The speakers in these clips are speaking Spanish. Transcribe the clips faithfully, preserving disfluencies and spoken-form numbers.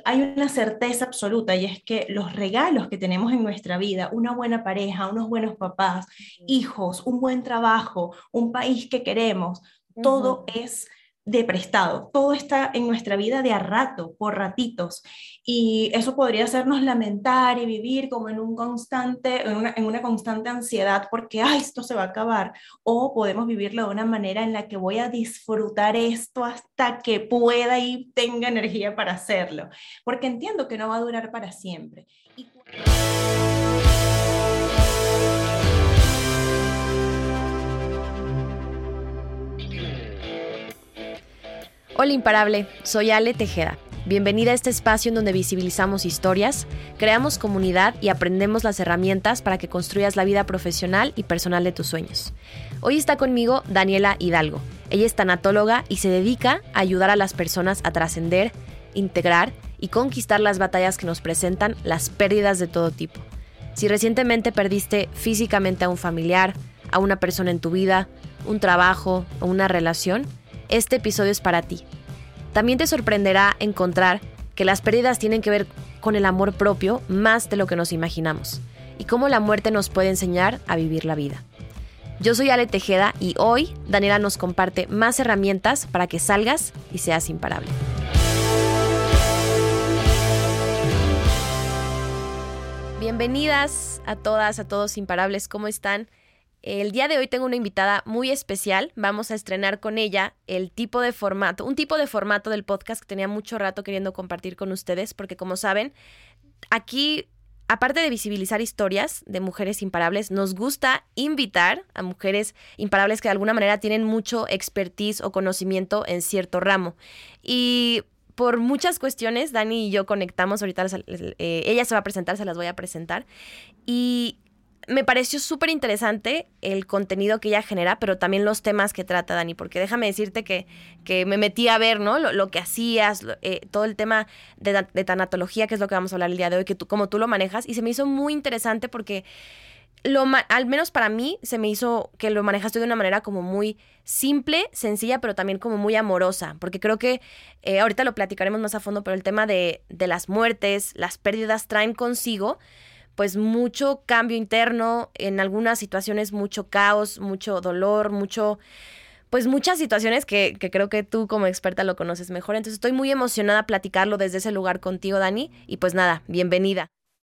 hay una certeza absoluta y es que los regalos que tenemos en nuestra vida, una buena pareja, unos buenos papás, hijos, un buen trabajo, un país que queremos, todo Ujú. es de prestado, todo está en nuestra vida de a rato, por ratitos, y eso podría hacernos lamentar y vivir como en un constante, en una, en una constante ansiedad porque, ay, esto se va a acabar, o podemos vivirlo de una manera en la que voy a disfrutar esto hasta que pueda y tenga energía para hacerlo, porque entiendo que no va a durar para siempre. Y Hola imparable, soy Ale Tejeda. Bienvenida a este espacio en donde visibilizamos historias, creamos comunidad y aprendemos las herramientas para que construyas la vida profesional y personal de tus sueños. Hoy está conmigo Daniela Hidalgo. Ella es tanatóloga y se dedica a ayudar a las personas a trascender, integrar y conquistar las batallas que nos presentan las pérdidas de todo tipo. Si recientemente perdiste físicamente a un familiar, a una persona en tu vida, un trabajo o una relación, este episodio es para ti. También te sorprenderá encontrar que las pérdidas tienen que ver con el amor propio más de lo que nos imaginamos y cómo la muerte nos puede enseñar a vivir la vida. Yo soy Ale Tejeda y hoy Daniela nos comparte más herramientas para que salgas y seas imparable. Bienvenidas a todas, a todos imparables, ¿cómo están? El día de hoy tengo una invitada muy especial. Vamos a estrenar con ella el tipo de formato, un tipo de formato del podcast que tenía mucho rato queriendo compartir con ustedes, porque como saben, aquí, aparte de visibilizar historias de mujeres imparables, nos gusta invitar a mujeres imparables que de alguna manera tienen mucho expertise o conocimiento en cierto ramo. Y por muchas cuestiones, Dani y yo conectamos, ahorita les, les, eh, ella se va a presentar, se las voy a presentar, y me pareció súper interesante el contenido que ella genera, pero también los temas que trata, Dani, porque déjame decirte que, que me metí a ver, ¿no? Lo, lo que hacías, lo, eh, todo el tema de, de tanatología, que es lo que vamos a hablar el día de hoy, que tú, como tú lo manejas, y se me hizo muy interesante porque, lo, al menos para mí, se me hizo que lo manejaste de una manera como muy simple, sencilla, pero también como muy amorosa, porque creo que eh, ahorita lo platicaremos más a fondo, pero el tema de, de las muertes, las pérdidas traen consigo pues mucho cambio interno, en algunas situaciones mucho caos, mucho dolor, mucho, pues muchas situaciones que, que creo que tú como experta lo conoces mejor. Entonces estoy muy emocionada a platicarlo desde ese lugar contigo, Dani, y pues nada, bienvenida.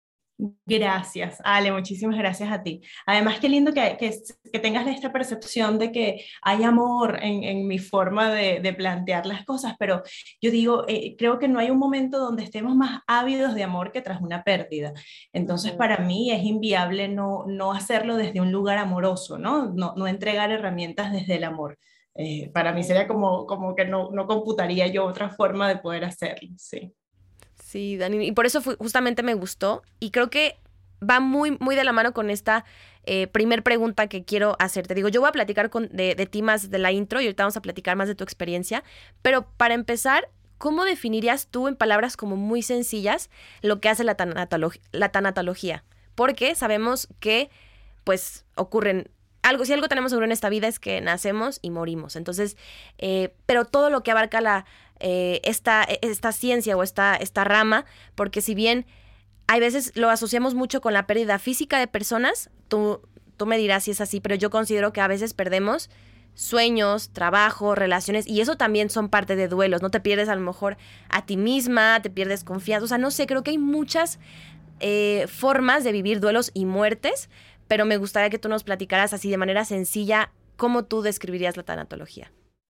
Gracias, Ale, muchísimas gracias a ti. Además, qué lindo que, que, que tengas esta percepción de que hay amor en, en mi forma de, de plantear las cosas, pero yo digo, eh, creo que no hay un momento donde estemos más ávidos de amor que tras una pérdida. Entonces, Uh-huh. para mí es inviable no, no hacerlo desde un lugar amoroso, ¿no? No, no entregar herramientas desde el amor. Eh, para mí sería como, como que no, no computaría yo otra forma de poder hacerlo, sí. Sí, Dani, y por eso fue, justamente me gustó y creo que va muy, muy de la mano con esta eh, primer pregunta que quiero hacerte. Digo, yo voy a platicar con, de, de ti más de la intro y ahorita vamos a platicar más de tu experiencia, pero para empezar, ¿cómo definirías tú en palabras como muy sencillas lo que hace la, tanatolog la tanatología? Porque sabemos que, pues, ocurren algo, si algo tenemos seguro en esta vida es que nacemos y morimos. Entonces, eh, pero todo lo que abarca la eh, esta, esta ciencia o esta, esta rama, porque si bien hay veces lo asociamos mucho con la pérdida física de personas, tú, tú me dirás si es así, pero yo considero que a veces perdemos sueños, trabajo, relaciones, y eso también son parte de duelos, ¿no? Te pierdes a lo mejor a ti misma, te pierdes confianza, o sea, no sé, creo que hay muchas eh, formas de vivir duelos y muertes, pero me gustaría que tú nos platicaras así de manera sencilla cómo tú describirías la tanatología.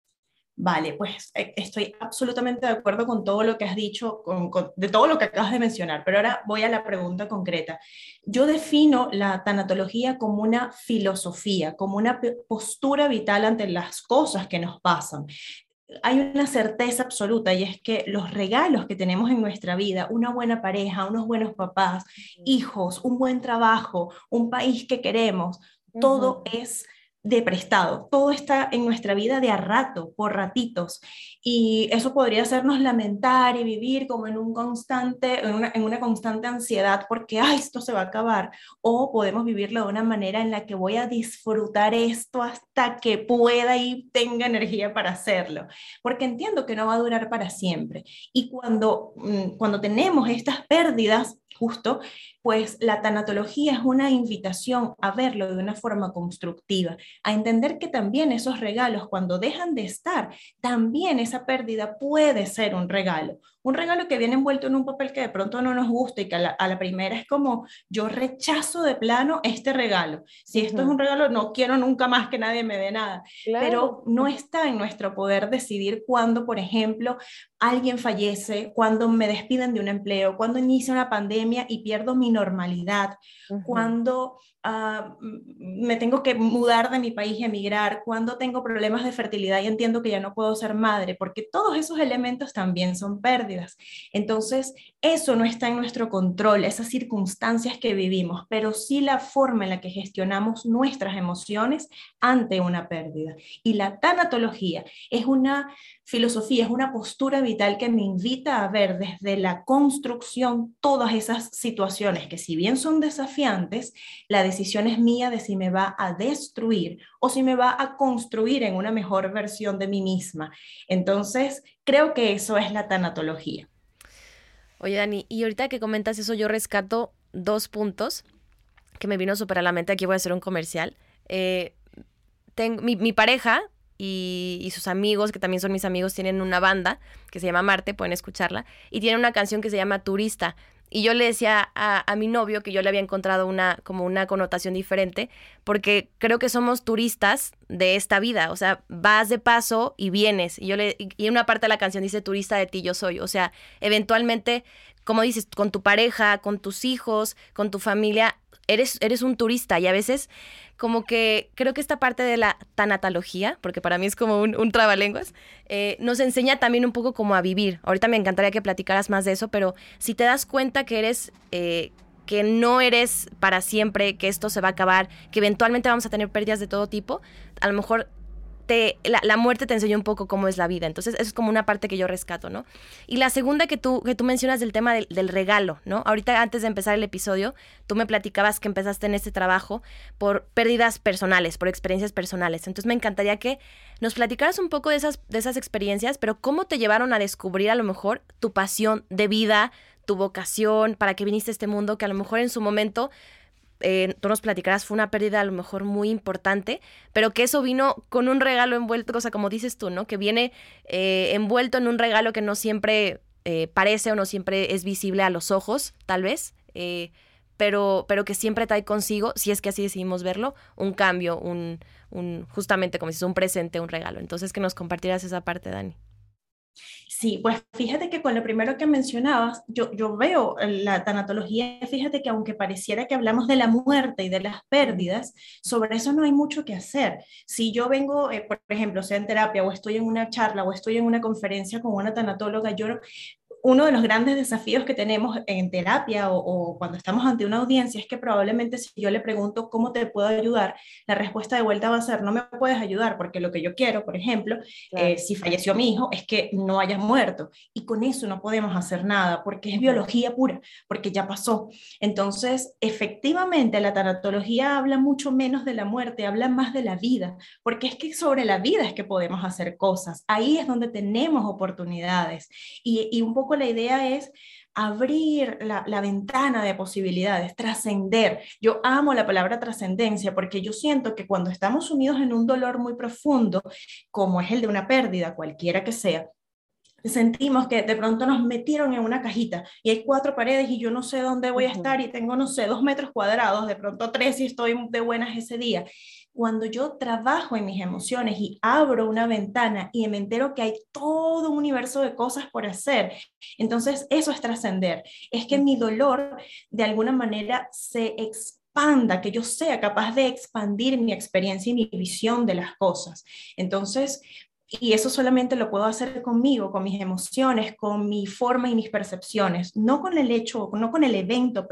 Vale, pues eh, estoy absolutamente de acuerdo con todo lo que has dicho, con, con, de todo lo que acabas de mencionar, pero ahora voy a la pregunta concreta. Yo defino la tanatología como una filosofía, como una postura vital ante las cosas que nos pasan. Hay una certeza absoluta y es que los regalos que tenemos en nuestra vida, una buena pareja, unos buenos papás, hijos, un buen trabajo, un país que queremos, todo Ujú. es de prestado. Todo está en nuestra vida de a rato, por ratitos. Y eso podría hacernos lamentar y vivir como en un constante, en una, en una constante ansiedad porque, ay, esto se va a acabar. O podemos vivirlo de una manera en la que voy a disfrutar esto hasta que pueda y tenga energía para hacerlo. Porque entiendo que no va a durar para siempre. Y cuando, mm, cuando tenemos estas pérdidas, justo, pues la tanatología es una invitación a verlo de una forma constructiva, a entender que también esos regalos, cuando dejan de estar, también esa pérdida puede ser un regalo. Un regalo que viene envuelto en un papel que de pronto no nos gusta y que a la, a la primera es como, yo rechazo de plano este regalo. Si esto es Ujú. un regalo, no quiero nunca más que nadie me dé nada. Claro. Pero no está en nuestro poder decidir cuándo, por ejemplo, alguien fallece, cuando me despiden de un empleo, cuando inicia una pandemia y pierdo mi normalidad, Ujú. cuando uh, me tengo que mudar de mi país y emigrar, cuando tengo problemas de fertilidad y entiendo que ya no puedo ser madre, porque todos esos elementos también son pérdidas. Entonces, eso no está en nuestro control, esas circunstancias que vivimos, pero sí la forma en la que gestionamos nuestras emociones ante una pérdida. Y la tanatología es una filosofía, es una postura vital que me invita a ver desde la construcción todas esas situaciones que si bien son desafiantes, la decisión es mía de si me va a destruir o si me va a construir en una mejor versión de mí misma. Entonces, creo que eso es la tanatología. Oye, Dani, y ahorita que comentas eso, yo rescato dos puntos que me vino súper a la mente. Aquí voy a hacer un comercial. Eh, tengo, mi, mi pareja y, y sus amigos, que también son mis amigos, tienen una banda que se llama Marte, pueden escucharla, y tienen una canción que se llama Turista. Y yo le decía a, a mi novio que yo le había encontrado una, como una connotación diferente, porque creo que somos turistas de esta vida, o sea, vas de paso y vienes. Y yo le, y en una parte de la canción dice turista de ti yo soy, o sea, eventualmente, como dices, con tu pareja, con tus hijos, con tu familia, eres, eres un turista y a veces como que creo que esta parte de la tanatología, porque para mí es como un, un trabalenguas, eh, nos enseña también un poco como a vivir. Ahorita me encantaría que platicaras más de eso, pero si te das cuenta que eres... Eh, que no eres para siempre, que esto se va a acabar, que eventualmente vamos a tener pérdidas de todo tipo, a lo mejor te, la, la muerte te enseñó un poco cómo es la vida. Entonces, eso es como una parte que yo rescato, ¿no? Y la segunda que tú, que tú mencionas del tema del, del regalo, ¿no? Ahorita, antes de empezar el episodio, tú me platicabas que empezaste en este trabajo por pérdidas personales, por experiencias personales. Entonces, me encantaría que nos platicaras un poco de esas, de esas experiencias, pero cómo te llevaron a descubrir a lo mejor tu pasión de vida, tu vocación, para que viniste a este mundo, que a lo mejor en su momento... Eh, tú nos platicarás, fue una pérdida a lo mejor muy importante, pero que eso vino con un regalo envuelto, o sea, como dices tú, ¿no? Que viene eh, envuelto en un regalo que no siempre eh, parece o no siempre es visible a los ojos, tal vez, eh, pero, pero que siempre trae consigo, si es que así decidimos verlo, un cambio, un, un justamente como dices, un presente, un regalo. Entonces, que nos compartieras esa parte, Dani. Sí, pues fíjate que con lo primero que mencionabas, yo, yo veo la tanatología, fíjate que aunque pareciera que hablamos de la muerte y de las pérdidas, sobre eso no hay mucho que hacer. Si yo vengo, eh, por ejemplo, sea en terapia o estoy en una charla o estoy en una conferencia con una tanatóloga, yo uno de los grandes desafíos que tenemos en terapia o, o, cuando estamos ante una audiencia es que probablemente si yo le pregunto cómo te puedo ayudar, la respuesta de vuelta va a ser no me puedes ayudar porque lo que yo quiero, por ejemplo, eh, Claro. si falleció mi hijo, es que no haya muerto. Y con eso no podemos hacer nada porque es Uh-huh. biología pura, porque ya pasó. Entonces, efectivamente, la tanatología habla mucho menos de la muerte, habla más de la vida, porque es que sobre la vida es que podemos hacer cosas. Ahí es donde tenemos oportunidades. Y, y un poco la idea es abrir la, la ventana de posibilidades, trascender. Yo amo la palabra trascendencia porque yo siento que cuando estamos sumidos en un dolor muy profundo, como es el de una pérdida, cualquiera que sea, sentimos que de pronto nos metieron en una cajita y hay cuatro paredes y yo no sé dónde voy a Uh-huh. estar y tengo, no sé, dos metros cuadrados, de pronto tres y estoy de buenas ese día. Cuando yo trabajo en mis emociones y abro una ventana y me entero que hay todo un universo de cosas por hacer, entonces eso es trascender, es que mi dolor de alguna manera se expanda, que yo sea capaz de expandir mi experiencia y mi visión de las cosas. Entonces, y eso solamente lo puedo hacer conmigo, con mis emociones, con mi forma y mis percepciones, no con el hecho, no con el evento per se,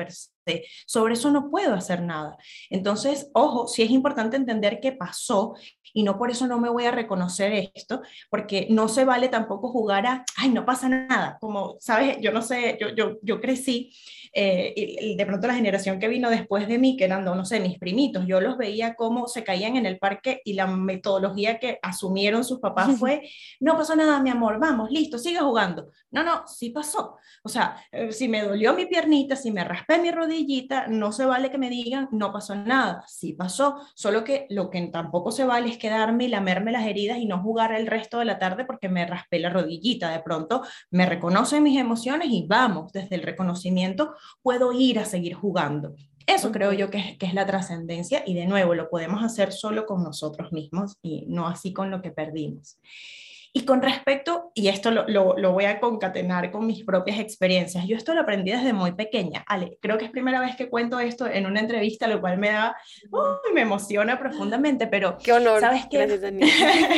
sobre eso no puedo hacer nada. Entonces, ojo, sí es importante entender qué pasó y no por eso no me voy a reconocer esto, porque no se vale tampoco jugar a, ay, no pasa nada, como, sabes, yo no sé, yo, yo, yo crecí, eh, y, y de pronto la generación que vino después de mí, que eran, no sé, mis primitos, yo los veía cómo se caían en el parque y la metodología que asumieron sus papás fue, no pasó nada, mi amor, vamos, listo, sigue jugando. No, no, sí pasó. O sea, eh, si me dolió mi piernita, si me raspé mi rodillita, no se vale que me digan, no pasó nada, sí pasó, solo que lo que tampoco se vale es quedarme y lamerme las heridas y no jugar el resto de la tarde porque me raspé la rodillita. De pronto me reconocen mis emociones y vamos, desde el reconocimiento puedo ir a seguir jugando. Eso creo yo que es, que es la trascendencia y de nuevo lo podemos hacer solo con nosotros mismos y no así con lo que perdimos. Y con respecto, y esto lo, lo, lo voy a concatenar con mis propias experiencias, yo esto lo aprendí desde muy pequeña. Ale, creo que es primera vez que cuento esto en una entrevista, lo cual me da, uy, me emociona profundamente, pero qué honor. ¿sabes qué? Gracias, Dani.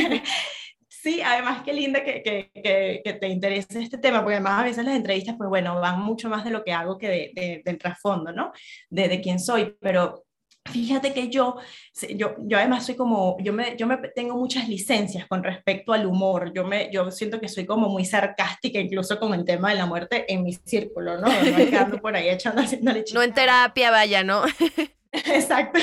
Sí, además qué linda que, que, que, que, te interese este tema, porque además a veces las entrevistas, pues bueno, van mucho más de lo que hago que de, de, del trasfondo, ¿no? De, de quién soy, pero fíjate que yo, yo, yo además soy como, yo, me, yo me tengo muchas licencias con respecto al humor, yo, me, yo siento que soy como muy sarcástica incluso con el tema de la muerte en mi círculo, ¿no? No es que ando por ahí echando, haciéndole chistes. No en terapia, vaya, ¿no? Exacto.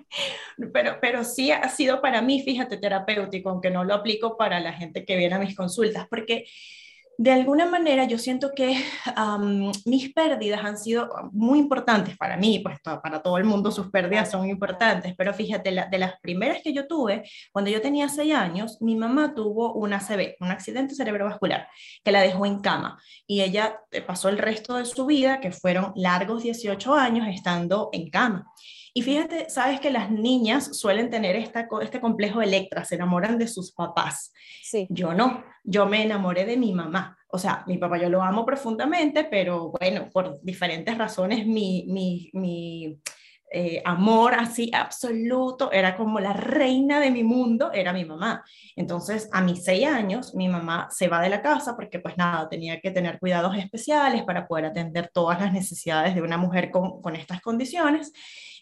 Pero, pero sí ha sido para mí, fíjate, terapéutico, aunque no lo aplico para la gente que viene a mis consultas, porque de alguna manera yo siento que um, mis pérdidas han sido muy importantes para mí, pues to para todo el mundo sus pérdidas son importantes, pero fíjate, la, de las primeras que yo tuve, cuando yo tenía seis años, mi mamá tuvo un A C V, un accidente cerebrovascular, que la dejó en cama, y ella pasó el resto de su vida, que fueron largos dieciocho años, estando en cama. Y fíjate, sabes que las niñas suelen tener esta, este complejo de Electra, se enamoran de sus papás. Sí. Yo no, yo me enamoré de mi mamá. O sea, mi papá yo lo amo profundamente, pero bueno, por diferentes razones mi, mi, mi eh, amor así absoluto, era como la reina de mi mundo, era mi mamá. Entonces, a mis seis años, mi mamá se va de la casa porque pues nada, tenía que tener cuidados especiales para poder atender todas las necesidades de una mujer con, con estas condiciones.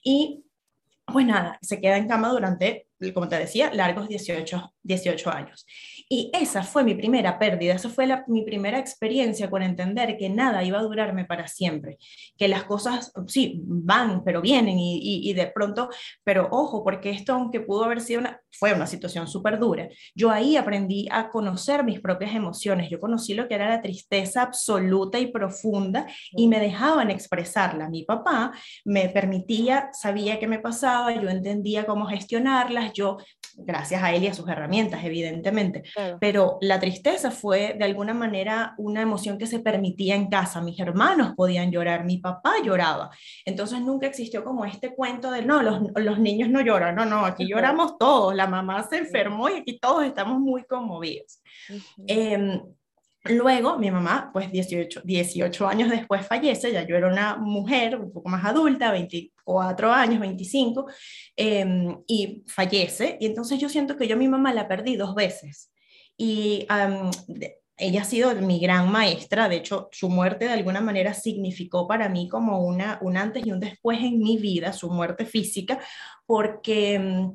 Y pues nada, se queda en cama durante, como te decía, largos dieciocho, dieciocho años. Y esa fue mi primera pérdida, esa fue la, mi primera experiencia con entender que nada iba a durarme para siempre, que las cosas, sí, van, pero vienen y, y, y de pronto, pero ojo, porque esto, aunque pudo haber sido una, fue una situación súper dura, yo ahí aprendí a conocer mis propias emociones, yo conocí lo que era la tristeza absoluta y profunda y me dejaban expresarla. Mi papá me permitía, sabía qué me pasaba, yo entendía cómo gestionarlas, yo, gracias a él y a sus herramientas, evidentemente, claro. Pero la tristeza fue de alguna manera una emoción que se permitía en casa, mis hermanos podían llorar, mi papá lloraba, entonces nunca existió como este cuento de, no, los, los niños no lloran, no, no, aquí lloramos todos, la mamá se enfermó y aquí todos estamos muy conmovidos. Uh-huh. eh, Luego, mi mamá, pues dieciocho, dieciocho años después fallece, ya yo era una mujer un poco más adulta, veinticuatro años, veinticinco, eh, y fallece, y entonces yo siento que yo a mi mamá la perdí dos veces, y um, de, ella ha sido mi gran maestra, de hecho, su muerte de alguna manera significó para mí como una, un antes y un después en mi vida, su muerte física, porque Um,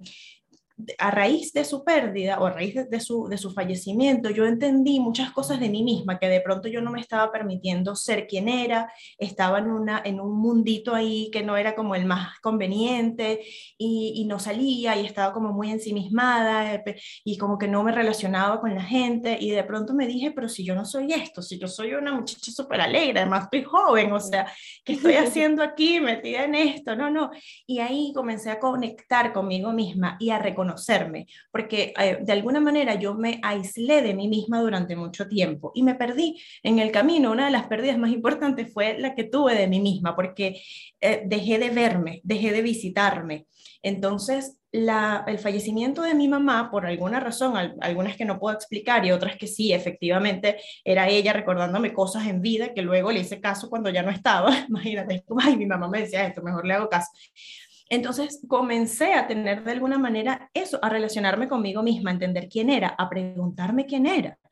a raíz de su pérdida o a raíz de, de, su, de su fallecimiento, yo entendí muchas cosas de mí misma, que de pronto yo no me estaba permitiendo ser quien era, estaba en, una, en un mundito ahí que no era como el más conveniente y, y no salía y estaba como muy ensimismada y como que no me relacionaba con la gente y de pronto me dije, pero si yo no soy esto, si yo soy una muchacha súper alegre, además estoy joven, o sea, ¿qué estoy haciendo aquí metida en esto? No, no. Y ahí comencé a conectar conmigo misma y a reconocer conocerme, porque eh, de alguna manera yo me aislé de mí misma durante mucho tiempo y me perdí en el camino. Una de las pérdidas más importantes fue la que tuve de mí misma, porque eh, dejé de verme, dejé de visitarme. Entonces, la, el fallecimiento de mi mamá, por alguna razón, al, algunas que no puedo explicar y otras que sí, efectivamente, era ella recordándome cosas en vida que luego le hice caso cuando ya no estaba. Imagínate, como, ay, mi mamá me decía esto, mejor le hago caso. Entonces comencé a tener de alguna manera eso, a relacionarme conmigo misma, a entender quién era, a preguntarme quién era.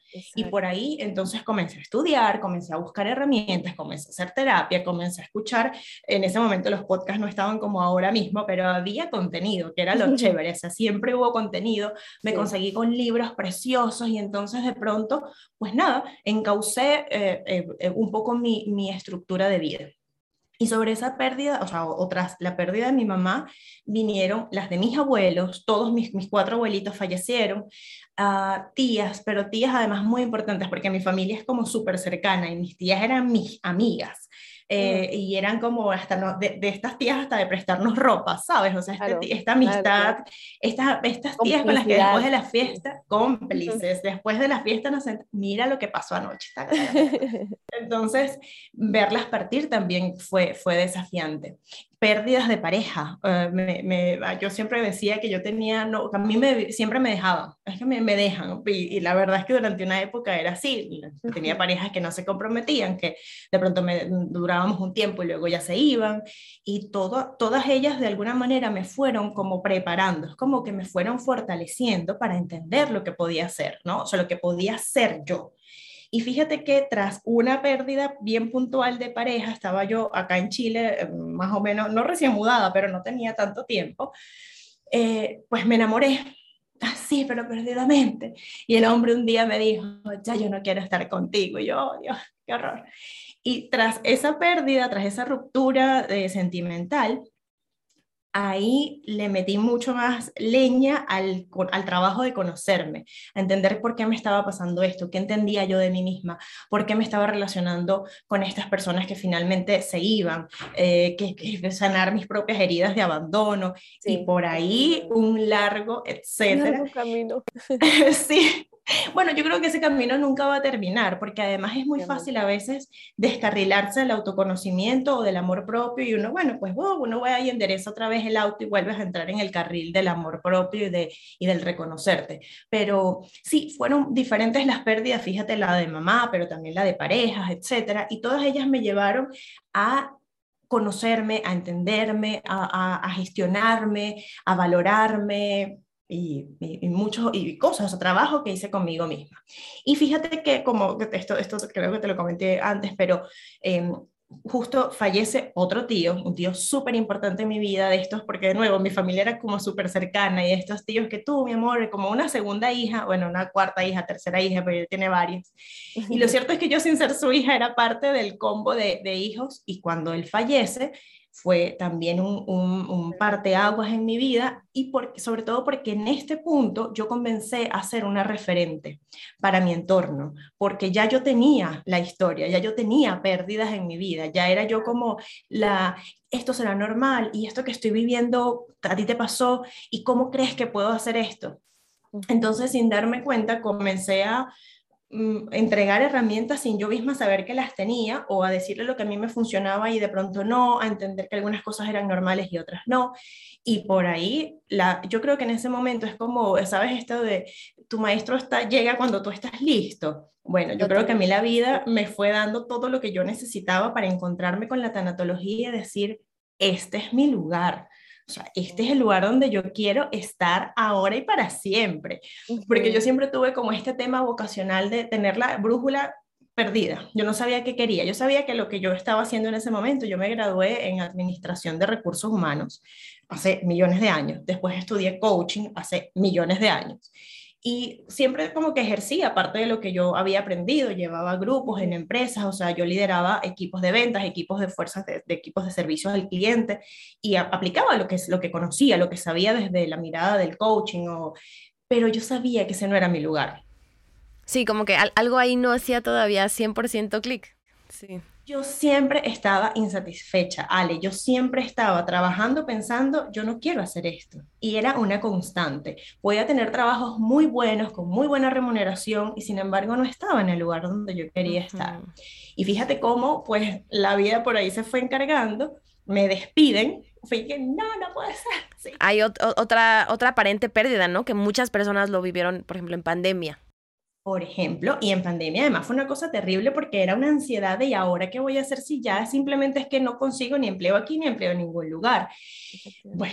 Y por ahí entonces comencé a estudiar, comencé a buscar herramientas, comencé a hacer terapia, comencé a escuchar, en ese momento los podcasts no estaban como ahora mismo, pero había contenido, que era lo chévere, o sea, siempre hubo contenido, me Sí. conseguí con libros preciosos y entonces de pronto, pues nada, encaucé eh, eh, un poco mi, mi estructura de vida. Y sobre esa pérdida, o sea, o tras la pérdida de mi mamá, vinieron las de mis abuelos, todos mis, mis cuatro abuelitos fallecieron, uh, tías, pero tías además muy importantes, porque mi familia es como súper cercana y mis tías eran mis amigas. Eh, y eran como hasta no, de, de estas tías hasta de prestarnos ropa, ¿sabes? O sea, este, Claro, esta amistad, claro, claro. Estas, estas tías con las que después Complicidad. de la fiesta, cómplices, después de la fiesta nos sent- mira lo que pasó anoche. Taca, taca, taca, taca. Entonces, verlas partir también fue, fue desafiante. Pérdidas de pareja. Uh, me, me, yo siempre decía que yo tenía, no, a mí me, siempre me dejaban, es que me, me dejan. Y, y la verdad es que durante una época era así. Tenía parejas que no se comprometían, que de pronto me durábamos un tiempo y luego ya se iban. Y todo, todas ellas de alguna manera me fueron como preparando, es como que me fueron fortaleciendo para entender lo que podía hacer, ¿no? O sea, lo que podía ser yo. Y fíjate que tras una pérdida bien puntual de pareja, estaba yo acá en Chile, más o menos, no recién mudada, pero no tenía tanto tiempo, eh, pues me enamoré, así, pero perdidamente. Y el hombre un día me dijo, ya yo no quiero estar contigo. Y yo, oh, Dios, qué horror. Y tras esa pérdida, tras esa ruptura eh, sentimental, ahí le metí mucho más leña al, al trabajo de conocerme, a entender por qué me estaba pasando esto, qué entendía yo de mí misma, por qué me estaba relacionando con estas personas que finalmente se iban, eh, que, que sanar mis propias heridas de abandono, Sí, y por ahí un largo, etcétera. largo camino. Sí. Bueno, yo creo que ese camino nunca va a terminar, porque además es muy Obviamente. fácil a veces descarrilarse del autoconocimiento o del amor propio y uno, bueno, pues oh, uno va y endereza otra vez el auto y vuelves a entrar en el carril del amor propio y, de, y del reconocerte. Pero sí, fueron diferentes las pérdidas, fíjate, la de mamá, pero también la de parejas, etcétera, y todas ellas me llevaron a conocerme, a entenderme, a, a, a gestionarme, a valorarme, y, y, y muchos y cosas, o sea, trabajo que hice conmigo misma. Y fíjate que como esto, esto creo que te lo comenté antes, pero eh, justo fallece otro tío, un tío súper importante en mi vida de estos, porque de nuevo mi familia era como súper cercana y estos tíos que tú, mi amor, como una segunda hija, bueno, una cuarta hija, tercera hija, pero él tiene varios. Y lo cierto es que yo sin ser su hija era parte del combo de, de hijos y cuando él fallece, fue también un, un, un parteaguas en mi vida y por, sobre todo porque en este punto yo comencé a ser una referente para mi entorno, porque ya yo tenía la historia, ya yo tenía pérdidas en mi vida, ya era yo como la, esto será normal y esto que estoy viviendo a ti te pasó y cómo crees que puedo hacer esto. Entonces sin darme cuenta comencé a entregar herramientas sin yo misma saber que las tenía o a decirle lo que a mí me funcionaba y de pronto no, a entender que algunas cosas eran normales y otras no. Y por ahí, la, yo creo que en ese momento es como, ¿sabes? Esto de tu maestro está, llega cuando tú estás listo. Bueno, yo creo que a mí la vida me fue dando todo lo que yo necesitaba para encontrarme con la tanatología y decir, este es mi lugar. O sea, este es el lugar donde yo quiero estar ahora y para siempre. Porque yo siempre tuve como este tema vocacional de tener la brújula perdida. Yo no sabía qué quería. Yo sabía que lo que yo estaba haciendo en ese momento, yo me gradué en Administración de Recursos Humanos hace millones de años. Después estudié coaching hace millones de años. Y siempre como que ejercía, aparte de lo que yo había aprendido, llevaba grupos en empresas, o sea, yo lideraba equipos de ventas, equipos de fuerzas, de, de equipos de servicios al cliente, y a, aplicaba lo que, lo que conocía, lo que sabía desde la mirada del coaching, o, pero yo sabía que ese no era mi lugar. Sí, como que al, algo ahí no hacía todavía cien por ciento clic. Sí. Yo siempre estaba insatisfecha, Ale, yo siempre estaba trabajando pensando, yo no quiero hacer esto. Y era una constante. Voy a tener trabajos muy buenos, con muy buena remuneración, y sin embargo no estaba en el lugar donde yo quería Uh-huh. estar. Y fíjate cómo, pues, la vida por ahí se fue encargando, me despiden, fue que no, no puede ser. Sí. Hay ot otra, otra aparente pérdida, ¿no? Que muchas personas lo vivieron, por ejemplo, en pandemia. Por ejemplo, y en pandemia además fue una cosa terrible porque era una ansiedad de ¿y ahora qué voy a hacer si ya simplemente es que no consigo ni empleo aquí ni empleo en ningún lugar? Bueno,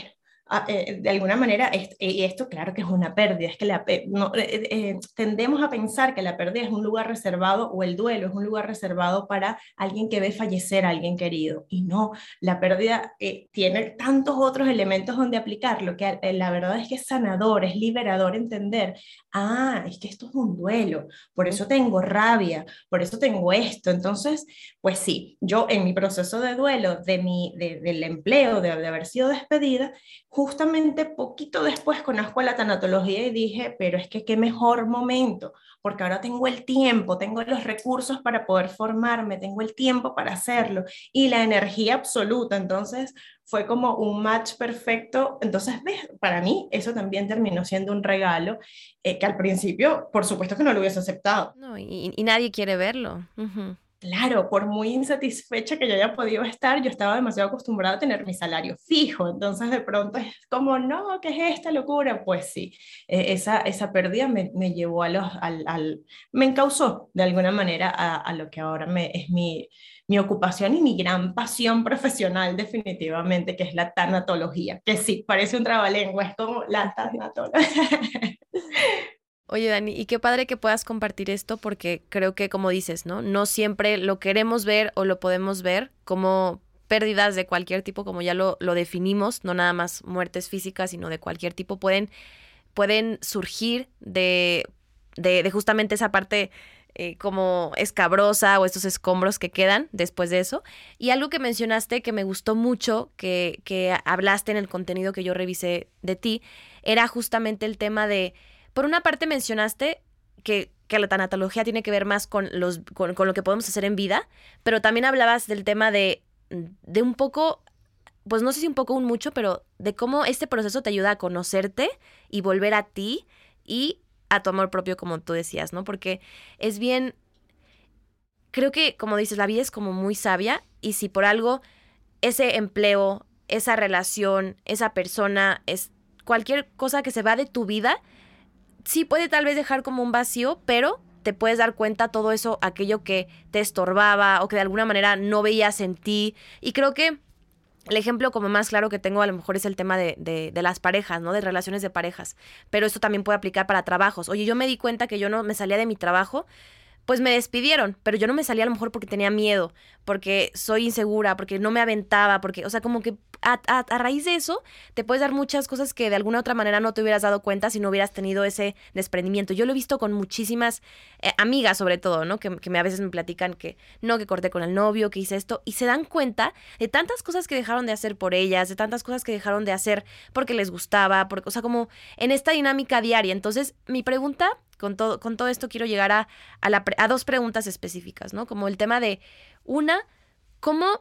ah, eh, de alguna manera, es- y esto claro que es una pérdida, es que la, pe- no, eh, eh, tendemos a pensar que la pérdida es un lugar reservado o el duelo es un lugar reservado para alguien que ve fallecer a alguien querido. Y no, la pérdida eh, tiene tantos otros elementos donde aplicarlo, que eh, la verdad es que es sanador, es liberador entender, ah, es que esto es un duelo, por eso tengo rabia, por eso tengo esto. Entonces, pues sí, yo en mi proceso de duelo, de mi, de- del empleo, de, de haber sido despedida, justamente poquito después conozco la tanatología y dije, pero es que qué mejor momento, porque ahora tengo el tiempo, tengo los recursos para poder formarme, tengo el tiempo para hacerlo y la energía absoluta. Entonces fue como un match perfecto. Entonces, ¿ves? Para mí eso también terminó siendo un regalo eh, que al principio, por supuesto que no lo hubiese aceptado. No, y, y nadie quiere verlo. Ujú. Claro, por muy insatisfecha que yo haya podido estar, yo estaba demasiado acostumbrada a tener mi salario fijo, entonces de pronto es como, no, ¿qué es esta locura? Pues sí, eh, esa, esa pérdida me, me llevó a los, al, al, me encauzó de alguna manera a, a lo que ahora me, es mi, mi ocupación y mi gran pasión profesional definitivamente, que es la tanatología, que sí, parece un trabalengua, es como la tanatología. Oye, Dani, y qué padre que puedas compartir esto porque creo que, como dices, ¿no? No siempre lo queremos ver o lo podemos ver como pérdidas de cualquier tipo, como ya lo, lo definimos, no nada más muertes físicas, sino de cualquier tipo, pueden, pueden surgir de, de, de justamente esa parte eh, como escabrosa o estos escombros que quedan después de eso. Y algo que mencionaste que me gustó mucho, que, que hablaste en el contenido que yo revisé de ti, era justamente el tema de por una parte mencionaste que, que la tanatología tiene que ver más con, los, con, con lo que podemos hacer en vida, pero también hablabas del tema de, de un poco, pues no sé si un poco, un mucho, pero de cómo este proceso te ayuda a conocerte y volver a ti y a tu amor propio, como tú decías, ¿no? Porque es bien, creo que, como dices, la vida es como muy sabia y si por algo ese empleo, esa relación, esa persona, es cualquier cosa que se va de tu vida, sí puede tal vez dejar como un vacío, pero te puedes dar cuenta todo eso, aquello que te estorbaba o que de alguna manera no veías en ti. Y creo que el ejemplo como más claro que tengo a lo mejor es el tema de, de, de las parejas, ¿no? De relaciones de parejas. Pero esto también puede aplicar para trabajos. Oye, yo me di cuenta que yo no me salía de mi trabajo, pues me despidieron, pero yo no me salía a lo mejor porque tenía miedo, porque soy insegura, porque no me aventaba, porque, o sea, como que a, a, a raíz de eso te puedes dar muchas cosas que de alguna otra manera no te hubieras dado cuenta si no hubieras tenido ese desprendimiento. Yo lo he visto con muchísimas eh, amigas sobre todo, ¿no? Que, que me, a veces me platican que no, que corté con el novio, que hice esto, y se dan cuenta de tantas cosas que dejaron de hacer por ellas, de tantas cosas que dejaron de hacer porque les gustaba, porque, o sea, como en esta dinámica diaria. Entonces, mi pregunta con todo, con todo esto quiero llegar a, a, la, a dos preguntas específicas, ¿no? Como el tema de, una, ¿cómo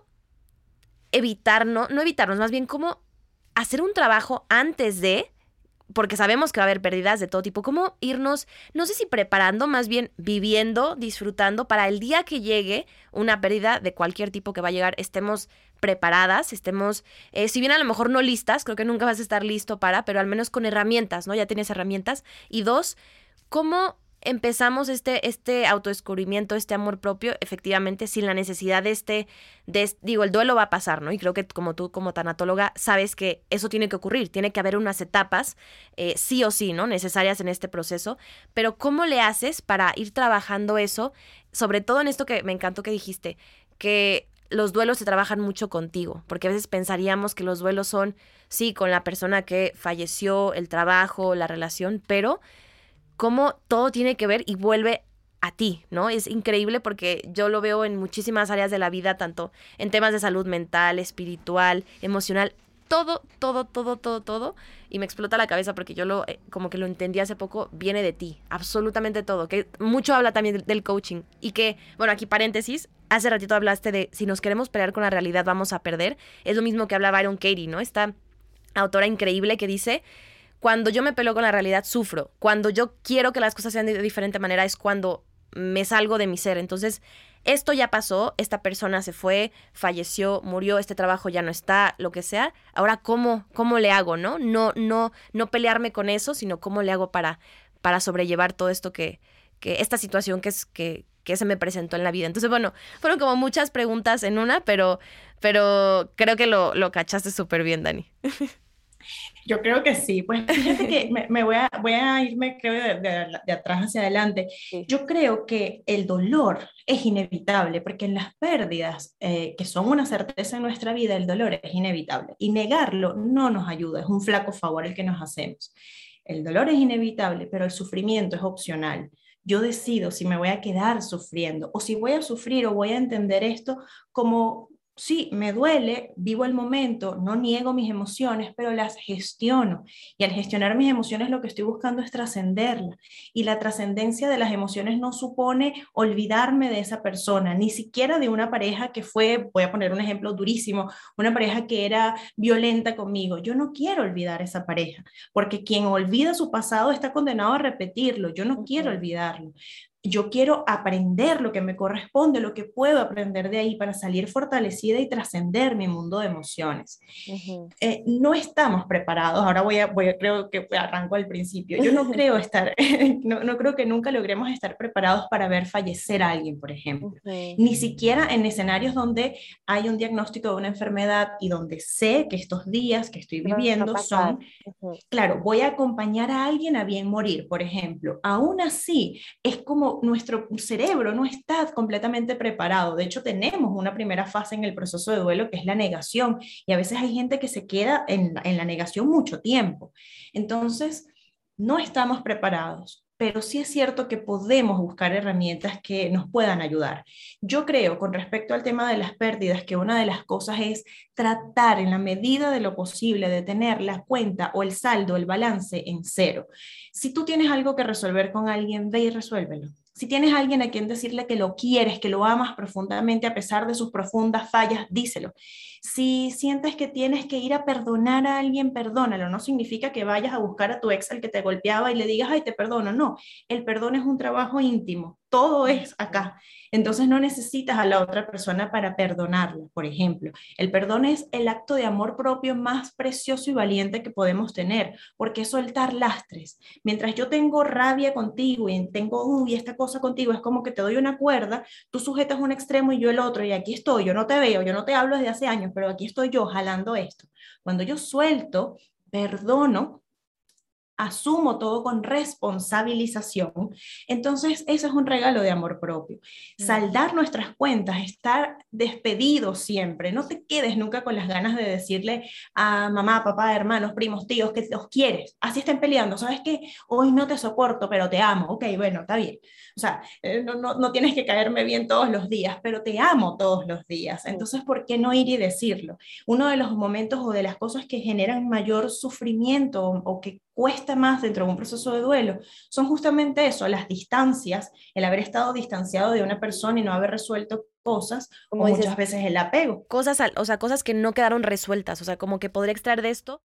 evitar, no, no evitarnos, más bien cómo hacer un trabajo antes de, porque sabemos que va a haber pérdidas de todo tipo, cómo irnos, no sé si preparando, más bien viviendo, disfrutando para el día que llegue una pérdida de cualquier tipo que va a llegar, estemos preparadas, estemos, eh, si bien a lo mejor no listas, creo que nunca vas a estar listo para, pero al menos con herramientas, ¿no? Ya tienes herramientas. Y dos, ¿cómo empezamos este, este autodescubrimiento, este amor propio, efectivamente, sin la necesidad de este, de, digo, el duelo va a pasar, ¿no? Y creo que como tú, como tanatóloga, sabes que eso tiene que ocurrir, tiene que haber unas etapas, eh, sí o sí, ¿no? Necesarias en este proceso, pero ¿cómo le haces para ir trabajando eso? Sobre todo en esto que me encantó que dijiste, que los duelos se trabajan mucho contigo, porque a veces pensaríamos que los duelos son, sí, con la persona que falleció, el trabajo, la relación, pero cómo todo tiene que ver y vuelve a ti, ¿no? Es increíble porque yo lo veo en muchísimas áreas de la vida, tanto en temas de salud mental, espiritual, emocional, todo, todo, todo, todo, todo, y me explota la cabeza porque yo lo, eh, como que lo entendí hace poco, viene de ti, absolutamente todo, que mucho habla también del coaching, y que, bueno, aquí paréntesis, hace ratito hablaste de si nos queremos pelear con la realidad vamos a perder, es lo mismo que habla Byron Katie, ¿no? Esta autora increíble que dice: cuando yo me peleo con la realidad, sufro. Cuando yo quiero que las cosas sean de diferente manera es cuando me salgo de mi ser. Entonces, esto ya pasó, esta persona se fue, falleció, murió, este trabajo ya no está, lo que sea. Ahora, ¿cómo, cómo le hago, no? No, no, no pelearme con eso, sino cómo le hago para, para sobrellevar todo esto que, que esta situación que es que, que se me presentó en la vida. Entonces, bueno, fueron como muchas preguntas en una, pero, pero creo que lo, lo cachaste súper bien, Dani. Yo creo que sí. Pues fíjate que me, me voy a, voy a irme, creo, de, de- de atrás hacia adelante. Sí. Yo creo que el dolor es inevitable, porque en las pérdidas, eh, que son una certeza en nuestra vida, el dolor es inevitable. Y negarlo no nos ayuda, es un flaco favor el que nos hacemos. El dolor es inevitable, pero el sufrimiento es opcional. Yo decido si me voy a quedar sufriendo o si voy a sufrir o voy a entender esto como, sí, me duele, vivo el momento, no niego mis emociones, pero las gestiono. Y al gestionar mis emociones lo que estoy buscando es trascenderlas. Y la trascendencia de las emociones no supone olvidarme de esa persona, ni siquiera de una pareja que fue, voy a poner un ejemplo durísimo, una pareja que era violenta conmigo. Yo no quiero olvidar esa pareja, porque quien olvida su pasado está condenado a repetirlo. Yo no quiero Ujú, olvidarlo. Yo quiero aprender lo que me corresponde, lo que puedo aprender de ahí para salir fortalecida y trascender mi mundo de emociones. ujú. Eh, no estamos preparados. Ahora voy a, voy a, creo que arranco al principio. Yo no creo estar, no, no creo que nunca logremos estar preparados para ver fallecer a alguien, por ejemplo. Ujú. Ni siquiera en escenarios donde hay un diagnóstico de una enfermedad y donde sé que estos días que estoy ¿Qué va a viviendo pasar? son, Ujú, claro, voy a acompañar a alguien a bien morir, por ejemplo. Aún así, es como nuestro cerebro no está completamente preparado. De hecho, tenemos una primera fase en el proceso de duelo que es la negación, y a veces hay gente que se queda en, en la negación mucho tiempo. Entonces, no estamos preparados. Pero sí es cierto que podemos buscar herramientas que nos puedan ayudar. Yo creo, con respecto al tema de las pérdidas, que una de las cosas es tratar en la medida de lo posible de tener la cuenta o el saldo, el balance en cero. Si tú tienes algo que resolver con alguien, ve y resuélvelo. Si tienes a alguien a quien decirle que lo quieres, que lo amas profundamente a pesar de sus profundas fallas, díselo. Si sientes que tienes que ir a perdonar a alguien, perdónalo. No significa que vayas a buscar a tu ex al que te golpeaba y le digas, ay, te perdono. No, el perdón es un trabajo íntimo. Todo es ujú. acá. Entonces no necesitas a la otra persona para perdonarla, por ejemplo. El perdón es el acto de amor propio más precioso y valiente que podemos tener, porque es soltar lastres. Mientras yo tengo rabia contigo y tengo, uy, esta cosa contigo, es como que te doy una cuerda, tú sujetas un extremo y yo el otro, y aquí estoy, yo no te veo, yo no te hablo desde hace años, pero aquí estoy yo jalando esto. Cuando yo suelto, perdono, asumo todo con responsabilización, entonces eso es un regalo de amor propio. Mm. Saldar nuestras cuentas, estar despedidos siempre, no te quedes nunca con las ganas de decirle a mamá, papá, hermanos, primos, tíos que los quieres, así estén peleando, sabes que hoy no te soporto, pero te amo, ok, bueno, está bien. O sea, eh, no, no, no tienes que caerme bien todos los días, pero te amo todos los días, Mm. entonces, ¿por qué no ir y decirlo? Uno de los momentos o de las cosas que generan mayor sufrimiento o, o que cuesta más dentro de un proceso de duelo son justamente eso, las distancias, el haber estado distanciado de una persona y no haber resuelto cosas, o Como muchas dices, veces el apego. cosas, al- o sea, cosas que no quedaron resueltas, o sea, como que podría extraer de esto.